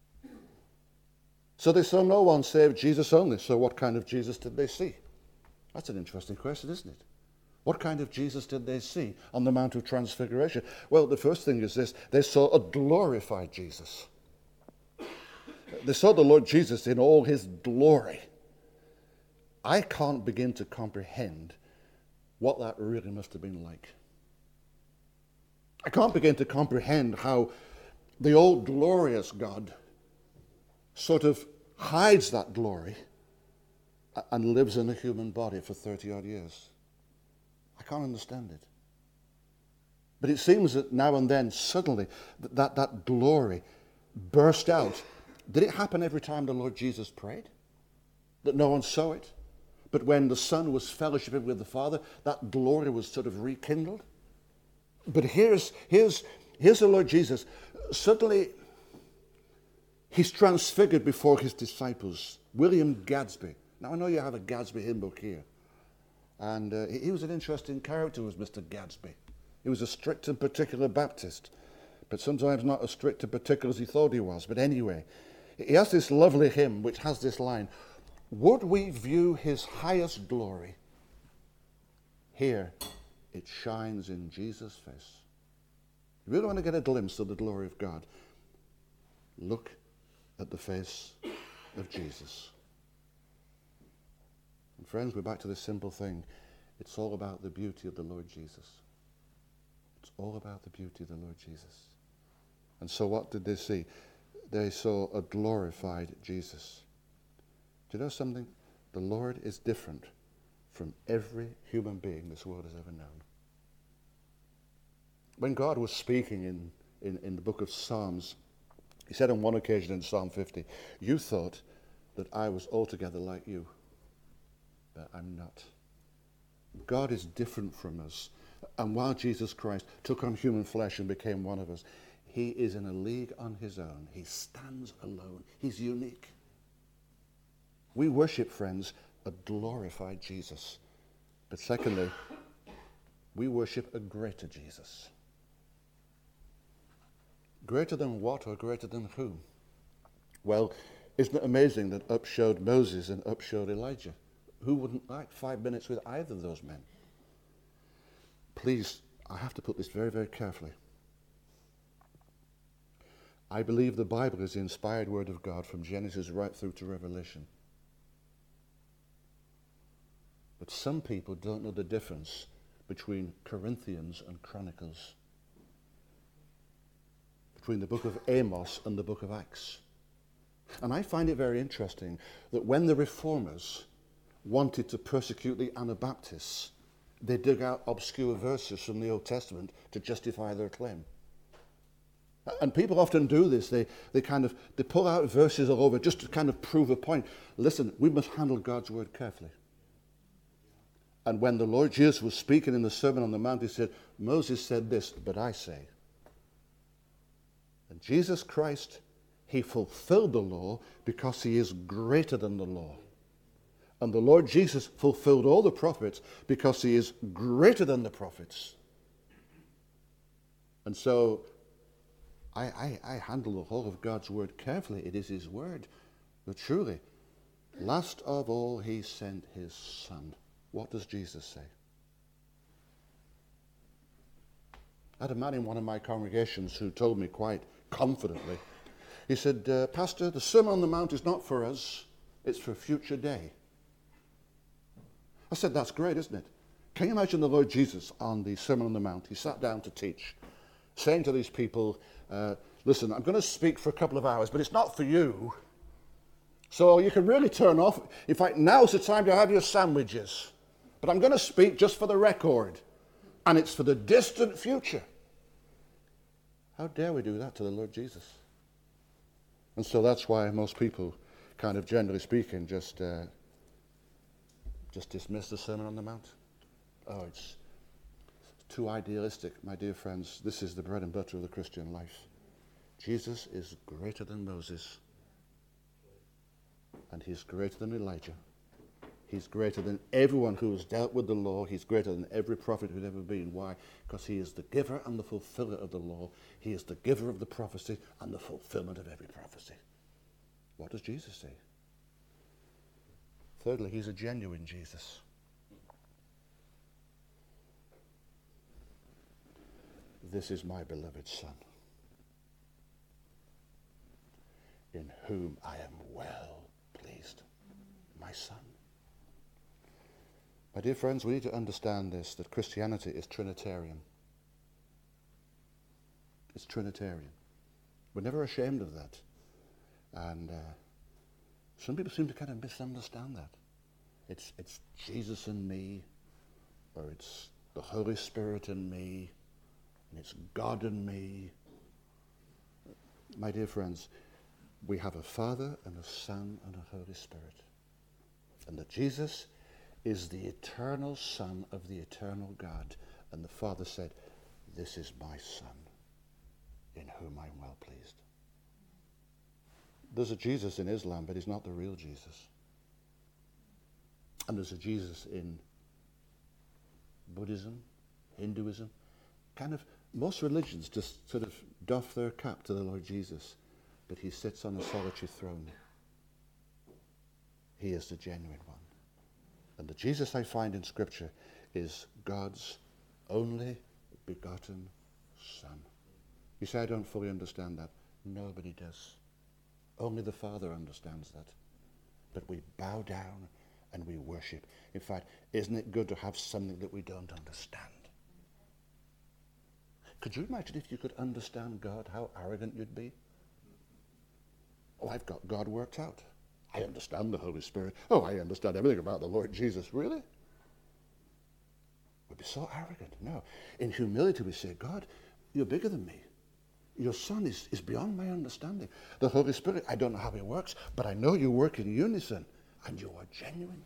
So they saw no one save Jesus only. So what kind of Jesus did they see? That's an interesting question, isn't it? What kind of Jesus did they see on the Mount of Transfiguration? Well, the first thing is this. They saw a glorified Jesus. They saw the Lord Jesus in all his glory. I can't begin to comprehend what that really must have been like. I can't begin to comprehend how the old glorious God sort of hides that glory and lives in a human body for thirty odd years. I can't understand it. But it seems that now and then, suddenly, that, that, that glory burst out. Did it happen every time the Lord Jesus prayed? That no one saw it? But when the Son was fellowshipping with the Father, that glory was sort of rekindled? But here's, here's, here's the Lord Jesus. Suddenly, he's transfigured before his disciples. William Gadsby. Now, I know you have a Gadsby hymn book here. And uh, he was an interesting character, was Mister Gadsby. He was a strict and particular Baptist, but sometimes not as strict and particular as he thought he was. But anyway, he has this lovely hymn which has this line, "Would we view his highest glory? Here it shines in Jesus' face." You really want to get a glimpse of the glory of God? Look at the face of Jesus. And friends, we're back to this simple thing. It's all about the beauty of the Lord Jesus. It's all about the beauty of the Lord Jesus. And so what did they see? They saw a glorified Jesus. Do you know something? The Lord is different from every human being this world has ever known. When God was speaking in, in, in the book of Psalms, he said on one occasion in Psalm fifty, "You thought that I was altogether like you, but I'm not." God is different from us. And while Jesus Christ took on human flesh and became one of us, he is in a league on his own. He stands alone. He's unique. We worship, friends, a glorified Jesus. But secondly, we worship a greater Jesus. Greater than what or greater than whom? Well, isn't it amazing that up showed Moses and up showed Elijah? Who wouldn't like five minutes with either of those men? Please, I have to put this very, very carefully. I believe the Bible is the inspired word of God from Genesis right through to Revelation. But some people don't know the difference between Corinthians and Chronicles, between the book of Amos and the book of Acts. And I find it very interesting that when the reformers wanted to persecute the Anabaptists, they dug out obscure verses from the Old Testament to justify their claim. And people often do this. They, they kind of they pull out verses all over just to kind of prove a point. Listen, we must handle God's word carefully. And when the Lord Jesus was speaking in the Sermon on the Mount, he said, Moses said this, but I say. And Jesus Christ, he fulfilled the law because he is greater than the law. And the Lord Jesus fulfilled all the prophets because he is greater than the prophets. And so I, I, I handle the whole of God's word carefully. It is his word. But truly, last of all, he sent his Son. What does Jesus say? I had a man in one of my congregations who told me quite confidently. He said, uh, Pastor, the Sermon on the Mount is not for us. It's for a future day. I said, that's great, isn't it? Can you imagine the Lord Jesus on the Sermon on the Mount? He sat down to teach, saying to these people, uh, listen, I'm going to speak for a couple of hours, but it's not for you. So you can really turn off. In fact, now's the time to have your sandwiches. But I'm going to speak just for the record. And it's for the distant future. How dare we do that to the Lord Jesus? And so that's why most people, kind of generally speaking, just... Uh, Just dismiss the Sermon on the Mount. Oh, it's too idealistic, my dear friends. This is the bread and butter of the Christian life. Jesus is greater than Moses. And he's greater than Elijah. He's greater than everyone who has dealt with the law. He's greater than every prophet who's ever been. Why? Because he is the giver and the fulfiller of the law. He is the giver of the prophecy and the fulfillment of every prophecy. What does Jesus say? Thirdly, he's a genuine Jesus. This is my beloved Son, in whom I am well pleased. My Son. My dear friends, we need to understand this, that Christianity is Trinitarian. It's Trinitarian. We're never ashamed of that. And... Uh, Some people seem to kind of misunderstand that. It's it's Jesus in me, or it's the Holy Spirit in me, and it's God in me. My dear friends, we have a Father and a Son and a Holy Spirit. And that Jesus is the eternal Son of the eternal God. And the Father said, this is my Son, in whom I'm well pleased. There's a Jesus in Islam, but he's not the real Jesus. And there's a Jesus in Buddhism, Hinduism. Kind of, most religions just sort of doff their cap to the Lord Jesus, but he sits on a solitary throne. He is the genuine one. And the Jesus I find in Scripture is God's only begotten Son. You say, I don't fully understand that. Nobody does. Only the Father understands that. But we bow down and we worship. In fact, isn't it good to have something that we don't understand? Could you imagine if you could understand God, how arrogant you'd be? Oh, I've got God worked out. I understand the Holy Spirit. Oh, I understand everything about the Lord Jesus. Really? We'd be so arrogant. No. In humility we say, God, you're bigger than me. Your Son is, is beyond my understanding. The Holy Spirit, I don't know how he works, but I know you work in unison, and you are genuine.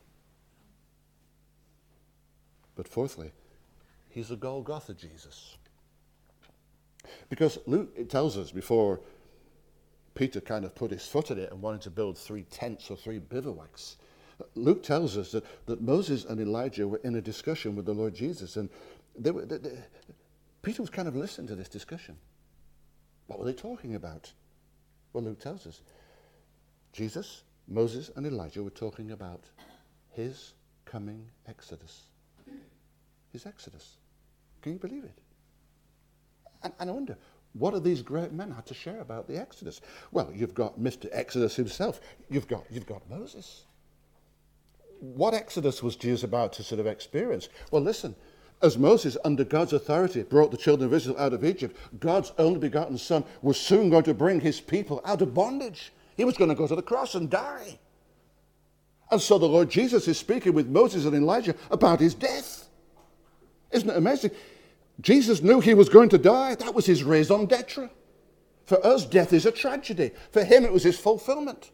But fourthly, he's a Golgotha Jesus. Because Luke, it tells us, before Peter kind of put his foot in it and wanted to build three tents or three bivouacs, Luke tells us that, that Moses and Elijah were in a discussion with the Lord Jesus, and they were, they, they, Peter was kind of listening to this discussion. What were they talking about? Well, Luke tells us. Jesus, Moses, and Elijah were talking about his coming exodus. His exodus. Can you believe it? And, and I wonder, what have these great men had to share about the exodus? Well, you've got Mister Exodus himself. You've got, you've got Moses. What exodus was Jesus about to sort of experience? Well, listen, As Moses, under God's authority, brought the children of Israel out of Egypt, God's only begotten Son was soon going to bring his people out of bondage. He was going to go to the cross and die. And so the Lord Jesus is speaking with Moses and Elijah about his death. Isn't it amazing? Jesus knew he was going to die. That was his raison d'etre. For us, death is a tragedy. For him, it was his fulfillment.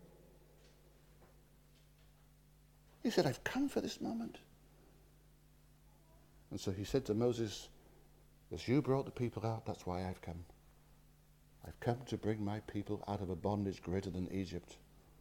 He said, I've come for this moment. And so he said to Moses, as you brought the people out, that's why I've come. I've come to bring my people out of a bondage greater than Egypt.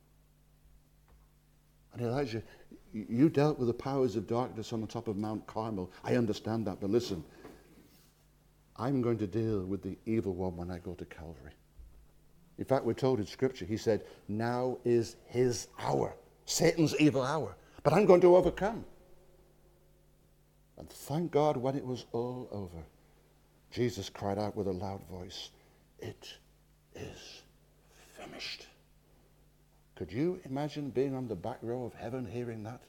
And Elijah, you dealt with the powers of darkness on the top of Mount Carmel. I understand that, but listen, I'm going to deal with the evil one when I go to Calvary. In fact, we're told in Scripture, he said, now is his hour, Satan's evil hour. But I'm going to overcome. And thank God, when it was all over, Jesus cried out with a loud voice, it is finished. Could you imagine being on the back row of heaven hearing that?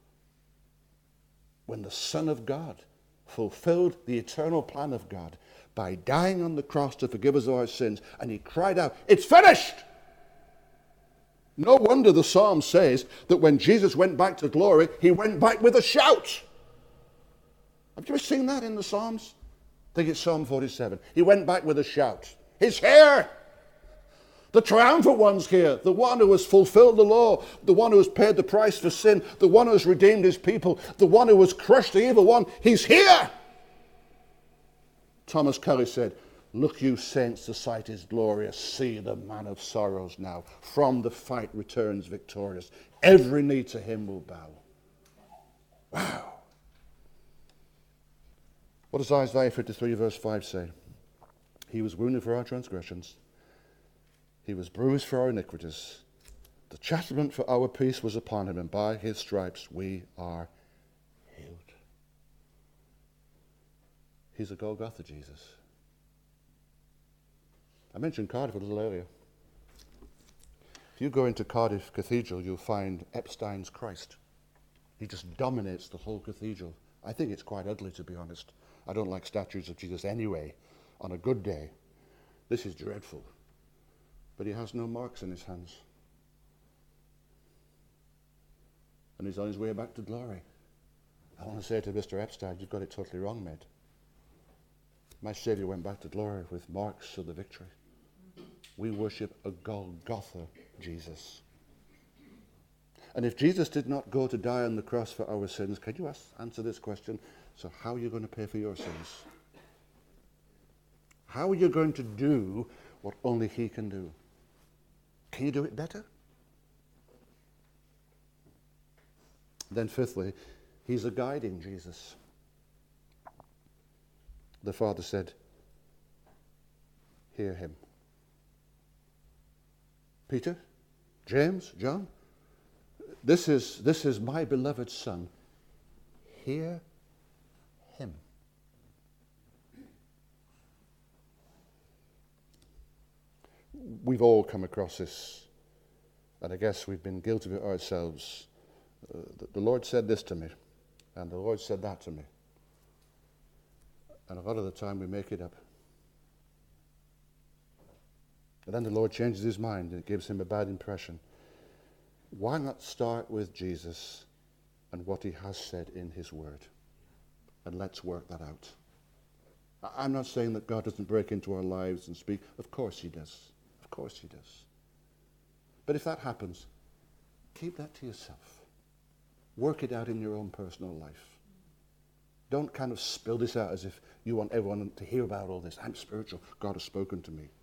When the Son of God fulfilled the eternal plan of God by dying on the cross to forgive us of our sins, and he cried out, it's finished! No wonder the psalm says that when Jesus went back to glory, he went back with a shout. Have you ever seen that in the Psalms? I think it's Psalm forty-seven. He went back with a shout. He's here! The triumphant one's here. The one who has fulfilled the law. The one who has paid the price for sin. The one who has redeemed his people. The one who has crushed the evil one. He's here! Thomas Kelly said, look, you saints, the sight is glorious. See the man of sorrows now. From the fight returns victorious. Every knee to him will bow. Wow. What does Isaiah fifty-three verse five say? He was wounded for our transgressions. He was bruised for our iniquities. The chastisement for our peace was upon him, and by his stripes we are healed. He's a Golgotha Jesus. I mentioned Cardiff a little earlier. If you go into Cardiff Cathedral, you'll find Epstein's Christ. He just dominates the whole cathedral. I think it's quite ugly, to be honest. I don't like statues of Jesus anyway, on a good day. This is dreadful. But he has no marks in his hands. And he's on his way back to glory. I want to say to Mister Epstein, you've got it totally wrong, mate. My Saviour went back to glory with marks of the victory. We worship a Golgotha Jesus. And if Jesus did not go to die on the cross for our sins, can you ask, answer this question? So how are you going to pay for your sins? How are you going to do what only he can do? Can you do it better? Then fifthly, he's a guiding Jesus. The Father said, hear him. Peter, James, John, this is, this is my beloved Son. Hear him. We've all come across this, and I guess we've been guilty of it ourselves. Uh, the, the Lord said this to me, and the Lord said that to me. And a lot of the time we make it up. And then the Lord changes his mind and it gives him a bad impression. Why not start with Jesus and what he has said in his word? And let's work that out. I'm not saying that God doesn't break into our lives and speak. Of course he does. Of course he does. But if that happens, keep that to yourself. Work it out in your own personal life. Don't kind of spill this out as if you want everyone to hear about all this. I'm spiritual. God has spoken to me.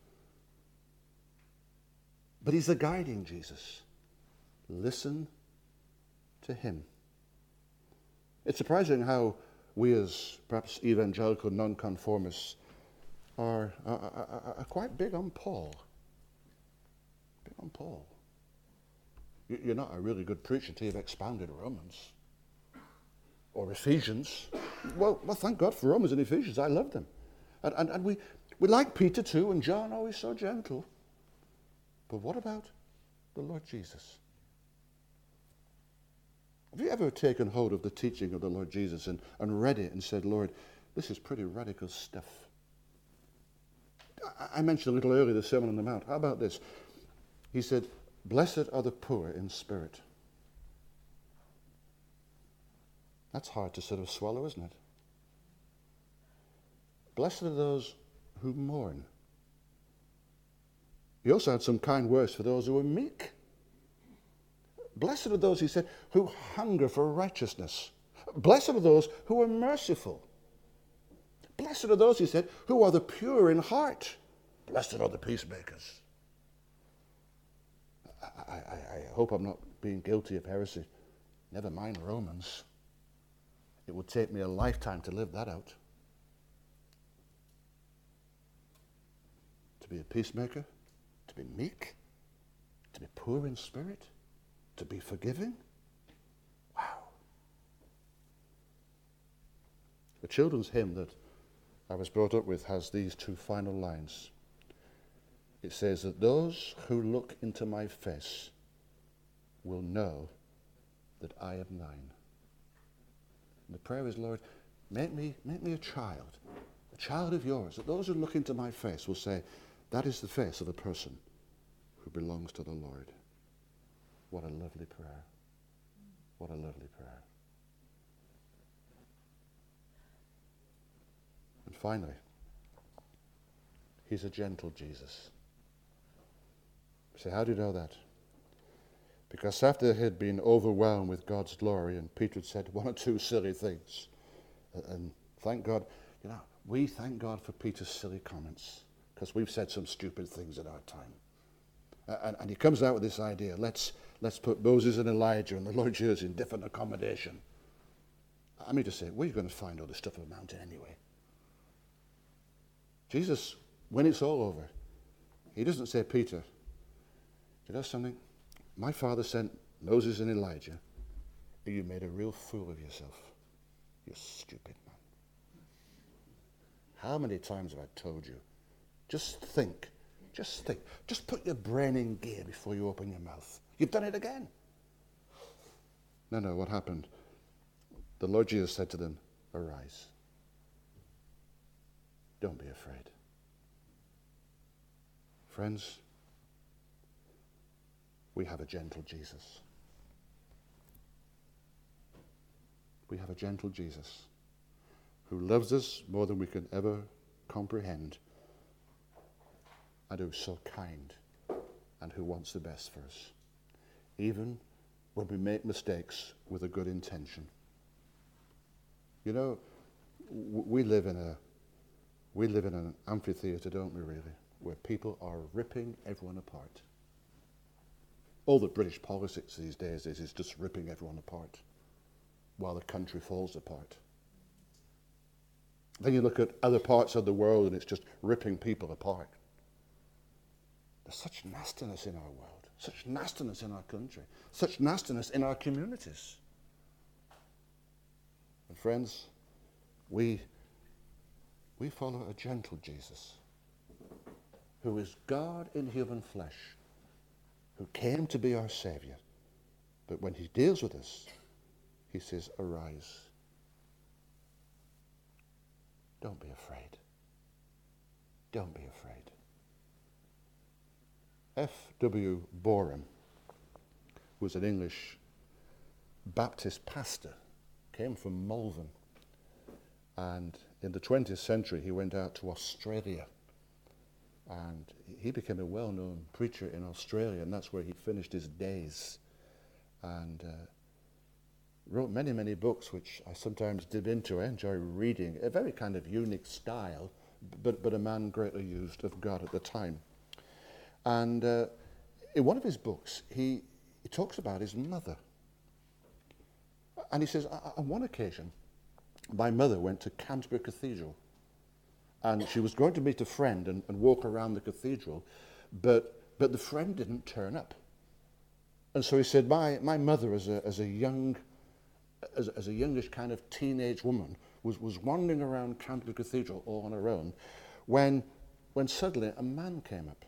But he's a guiding Jesus. Listen to him. It's surprising how we as perhaps evangelical nonconformists are, are, are, are quite big on Paul. Big on Paul. You're not a really good preacher till you've expounded Romans. Or Ephesians. Well, well, thank God for Romans and Ephesians. I love them. And, and, and we, we like Peter too, and John, oh, he's so gentle. But what about the Lord Jesus? Have you ever taken hold of the teaching of the Lord Jesus and, and read it and said, Lord, this is pretty radical stuff? I, I mentioned a little earlier the Sermon on the Mount. How about this? He said, blessed are the poor in spirit. That's hard to sort of swallow, isn't it? Blessed are those who mourn. He also had some kind words for those who are meek. Blessed are those, he said, who hunger for righteousness. Blessed are those who are merciful. Blessed are those, he said, who are the pure in heart. Blessed are the peacemakers. I, I, I hope I'm not being guilty of heresy. Never mind Romans. It would take me a lifetime to live that out. To be a peacemaker, to be meek, to be poor in spirit, to be forgiving. Wow. The children's hymn that I was brought up with has these two final lines. It says that those who look into my face will know that I am thine. And the prayer is, Lord, make me, make me a child, a child of yours, that those who look into my face will say, that is the face of a person who belongs to the Lord. What a lovely prayer. What a lovely prayer. And finally, he's a gentle Jesus. You say, how do you know that? Because after he had been overwhelmed with God's glory, and Peter had said one or two silly things, and thank God, you know, we thank God for Peter's silly comments, because we've said some stupid things in our time. And, and he comes out with this idea, let's, let's put Moses and Elijah and the Lord Jesus in different accommodation. I mean to say, where are you going to find all this stuff on the mountain anyway? Jesus, when it's all over, he doesn't say, Peter, you know something? My father sent Moses and Elijah, and you made a real fool of yourself. You stupid man. How many times have I told you? Just think. Just think. Just put your brain in gear before you open your mouth. You've done it again. No, no, what happened? The Lord Jesus said to them, arise. Don't be afraid. Friends, we have a gentle Jesus. We have a gentle Jesus who loves us more than we can ever comprehend, and who's so kind and who wants the best for us, even when we make mistakes with a good intention. You know, w- we live in a we live in an amphitheater, don't we, really, where people are ripping everyone apart. All that British politics these days is is just ripping everyone apart while the country falls apart. Then you look at other parts of the world and it's just ripping people apart. There's such nastiness in our world, such nastiness in our country, such nastiness in our communities. And friends, we, we follow a gentle Jesus who is God in human flesh, who came to be our Savior. But when he deals with us, he says, arise. Don't be afraid. Don't be afraid. F W Borum was an English Baptist pastor, came from Malvern, and in the twentieth century he went out to Australia, and he became a well-known preacher in Australia, and that's where he finished his days, and uh, wrote many, many books which I sometimes dip into. I enjoy reading, a very kind of unique style, but, but a man greatly used of God at the time. And uh, in one of his books, he, he talks about his mother. And he says, on one occasion, my mother went to Canterbury Cathedral, and she was going to meet a friend and, and walk around the cathedral, but, but the friend didn't turn up. And so he said, my, my mother, as a, as a young As, as a youngish kind of teenage woman, was, was wandering around Canterbury Cathedral all on her own, when, when suddenly a man came up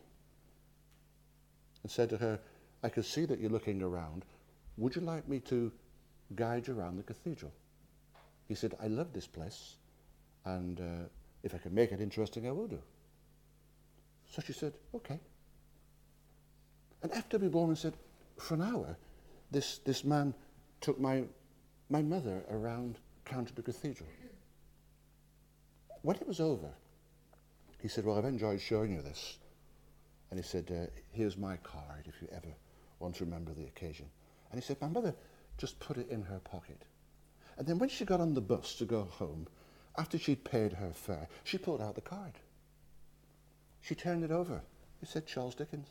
and said to her, I can see that you're looking around. Would you like me to guide you around the cathedral. He said, I love this place, and uh, if I can make it interesting, I will do. So she said, okay. And F W Bowman said, for an hour, this, this man took my, my mother around Canterbury Cathedral. When it was over, he said, well, I've enjoyed showing you this. And he said, uh, here's my card if you ever want to remember the occasion. And he said, my mother just put it in her pocket. And then when she got on the bus to go home, after she'd paid her fare, she pulled out the card. She turned it over. It said Charles Dickens.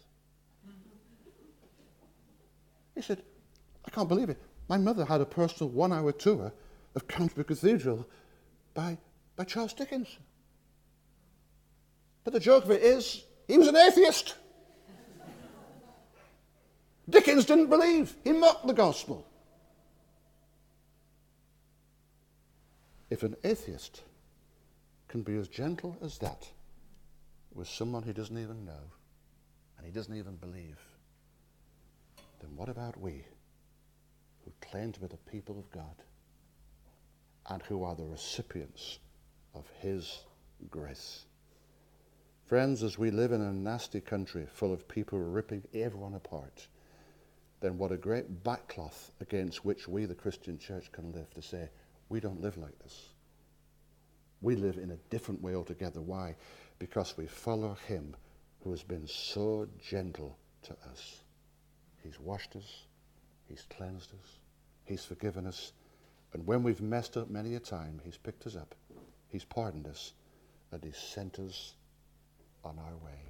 He said, I can't believe it. My mother had a personal one-hour tour of Canterbury Cathedral by, by Charles Dickens. But the joke of it is, he was an atheist. Dickens didn't believe. He mocked the gospel. If an atheist can be as gentle as that with someone he doesn't even know and he doesn't even believe, then what about we who claim to be the people of God and who are the recipients of his grace? Friends, as we live in a nasty country full of people ripping everyone apart, then what a great backcloth against which we, the Christian church, can live to say, we don't live like this. We live in a different way altogether. Why? Because we follow him who has been so gentle to us. He's washed us, he's cleansed us, he's forgiven us, and when we've messed up many a time, he's picked us up, he's pardoned us, and he's sent us on our way.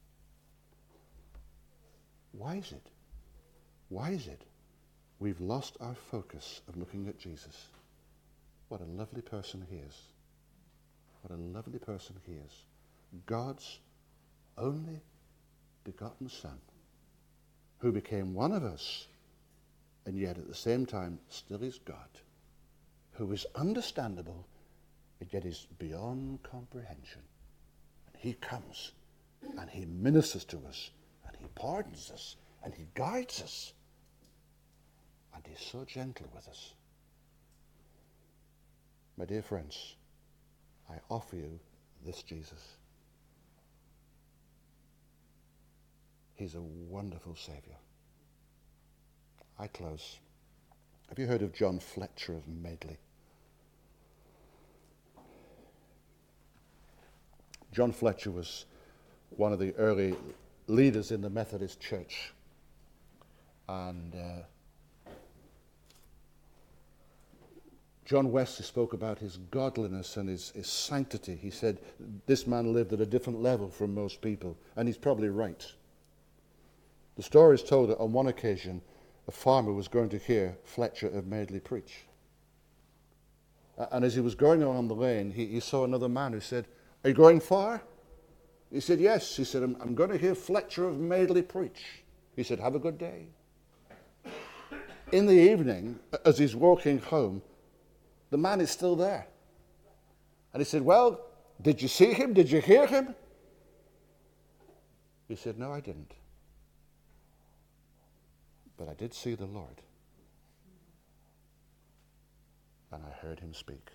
Why is it? Why is it we've lost our focus of looking at Jesus? What a lovely person he is. What a lovely person he is. God's only begotten Son, who became one of us, and yet at the same time still is God, who is understandable, and yet is beyond comprehension. And he comes, and he ministers to us, and he pardons us, and he guides us, and he's so gentle with us. My dear friends, I offer you this Jesus. He's a wonderful Saviour. I close. Have you heard of John Fletcher of Medley? John Fletcher was one of the early leaders in the Methodist Church. And uh, John Wesley spoke about his godliness and his, his sanctity. He said, this man lived at a different level from most people. And he's probably right. The story is told that on one occasion, a farmer was going to hear Fletcher of Medley preach. And as he was going along the lane, he, he saw another man who said, are you going far? He said, yes. He said, I'm, I'm going to hear Fletcher of Medley preach. He said, have a good day. In the evening, as he's walking home, the man is still there. And he said, well, did you see him? Did you hear him? He said, no, I didn't. But I did see the Lord. And I heard him speak.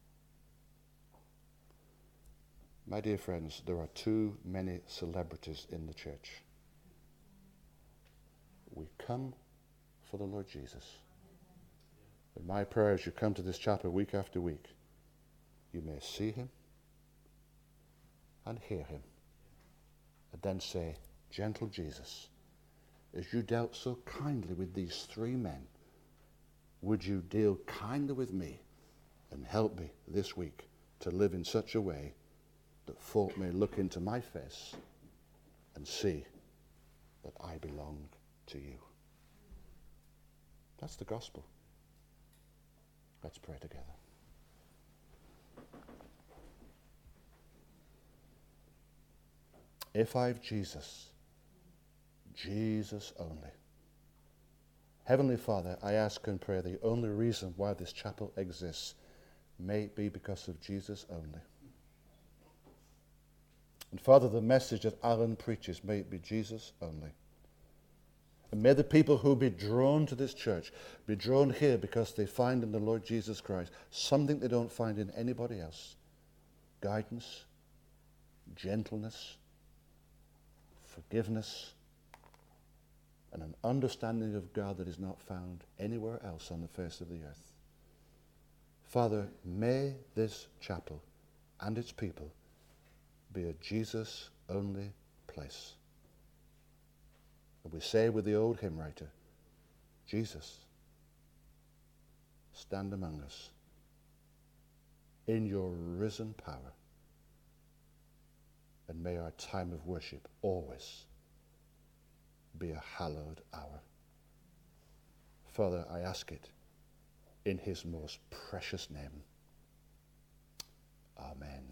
My dear friends, there are too many celebrities in the church. We come for the Lord Jesus. And my prayer is you come to this chapel week after week, you may see him and hear him, and then say, gentle Jesus, as you dealt so kindly with these three men, would you deal kindly with me and help me this week to live in such a way that folk may look into my face and see that I belong to you. That's the gospel. Let's pray together. If I've Jesus, Jesus only. Heavenly Father, I ask and pray the only reason why this chapel exists may it be because of Jesus only. And Father, the message that Alan preaches, may it be Jesus only. And may the people who be drawn to this church be drawn here because they find in the Lord Jesus Christ something they don't find in anybody else. Guidance, gentleness, forgiveness, and an understanding of God that is not found anywhere else on the face of the earth. Father, may this chapel and its people be a Jesus-only place. And we say with the old hymn writer, Jesus, stand among us in your risen power, and may our time of worship always be a hallowed hour. Father, I ask it in his most precious name. Amen.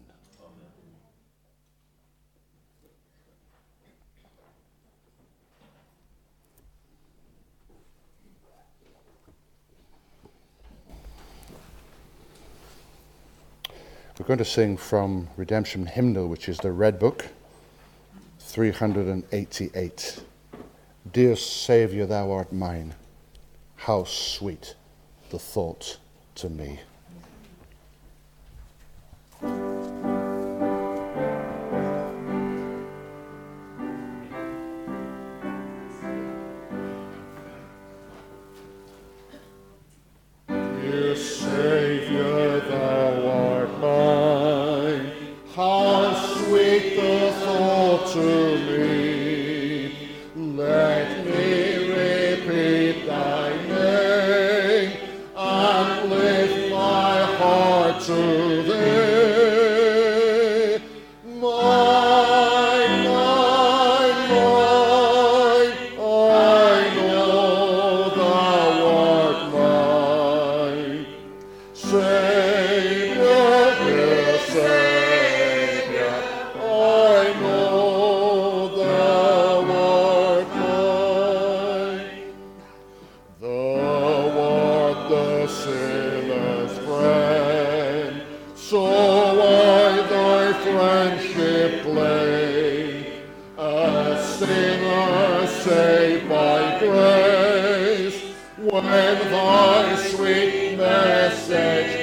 We're going to sing from Redemption Hymnal, which is the Red Book, three hundred eighty-eight. Dear Saviour, thou art mine, how sweet the thought to me. Dear Saviour, thou art mine, how sweet the thought to me. Let me repeat thy name and lift my heart to thee. Mine, mine, mine, I know thou art mine. Saviour, dear Saviour, I know thou art mine. Thou art the sinner's friend, so I thy friendship claim. A sinner saved by grace, when thy sweet message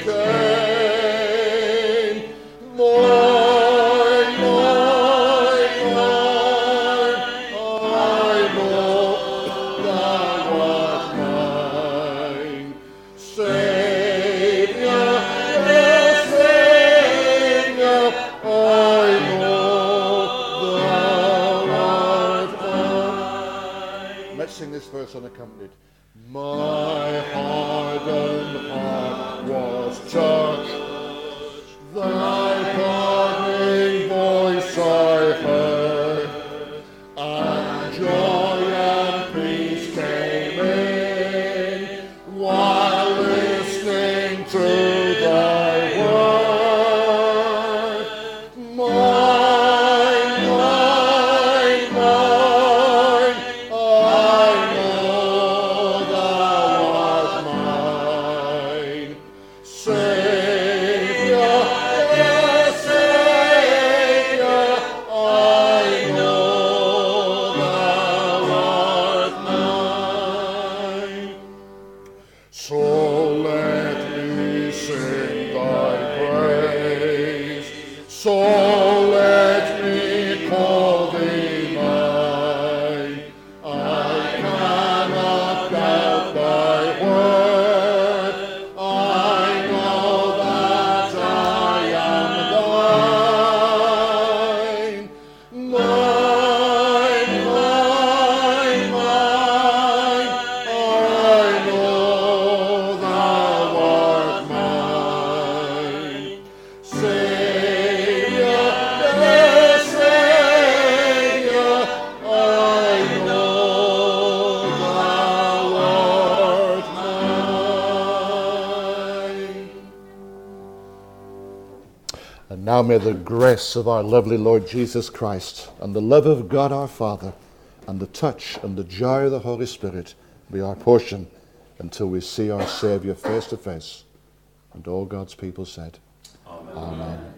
came. Mine, mine, mine, I know thou art mine. Saviour, dear Saviour, I know thou art mine. Let's sing this verse unaccompanied. My hardened heart was touched, thy pardoning voice I heard, and joy and peace came in while listening to thy word. Mine, mine, mine, I know thou art mine. Saviour, dear Saviour, I know thou art mine. So let me sing thy praise, so let me call thee mine. I cannot doubt thy word, I know that I am thine. Mine, mine, mine, I know thou art mine. Saviour, dear Saviour, I know thou art mine. And now may the grace of our lovely Lord Jesus Christ and the love of God our Father and the touch and the joy of the Holy Spirit be our portion until we see our Saviour face to face. And all God's people said, Amen. Amen.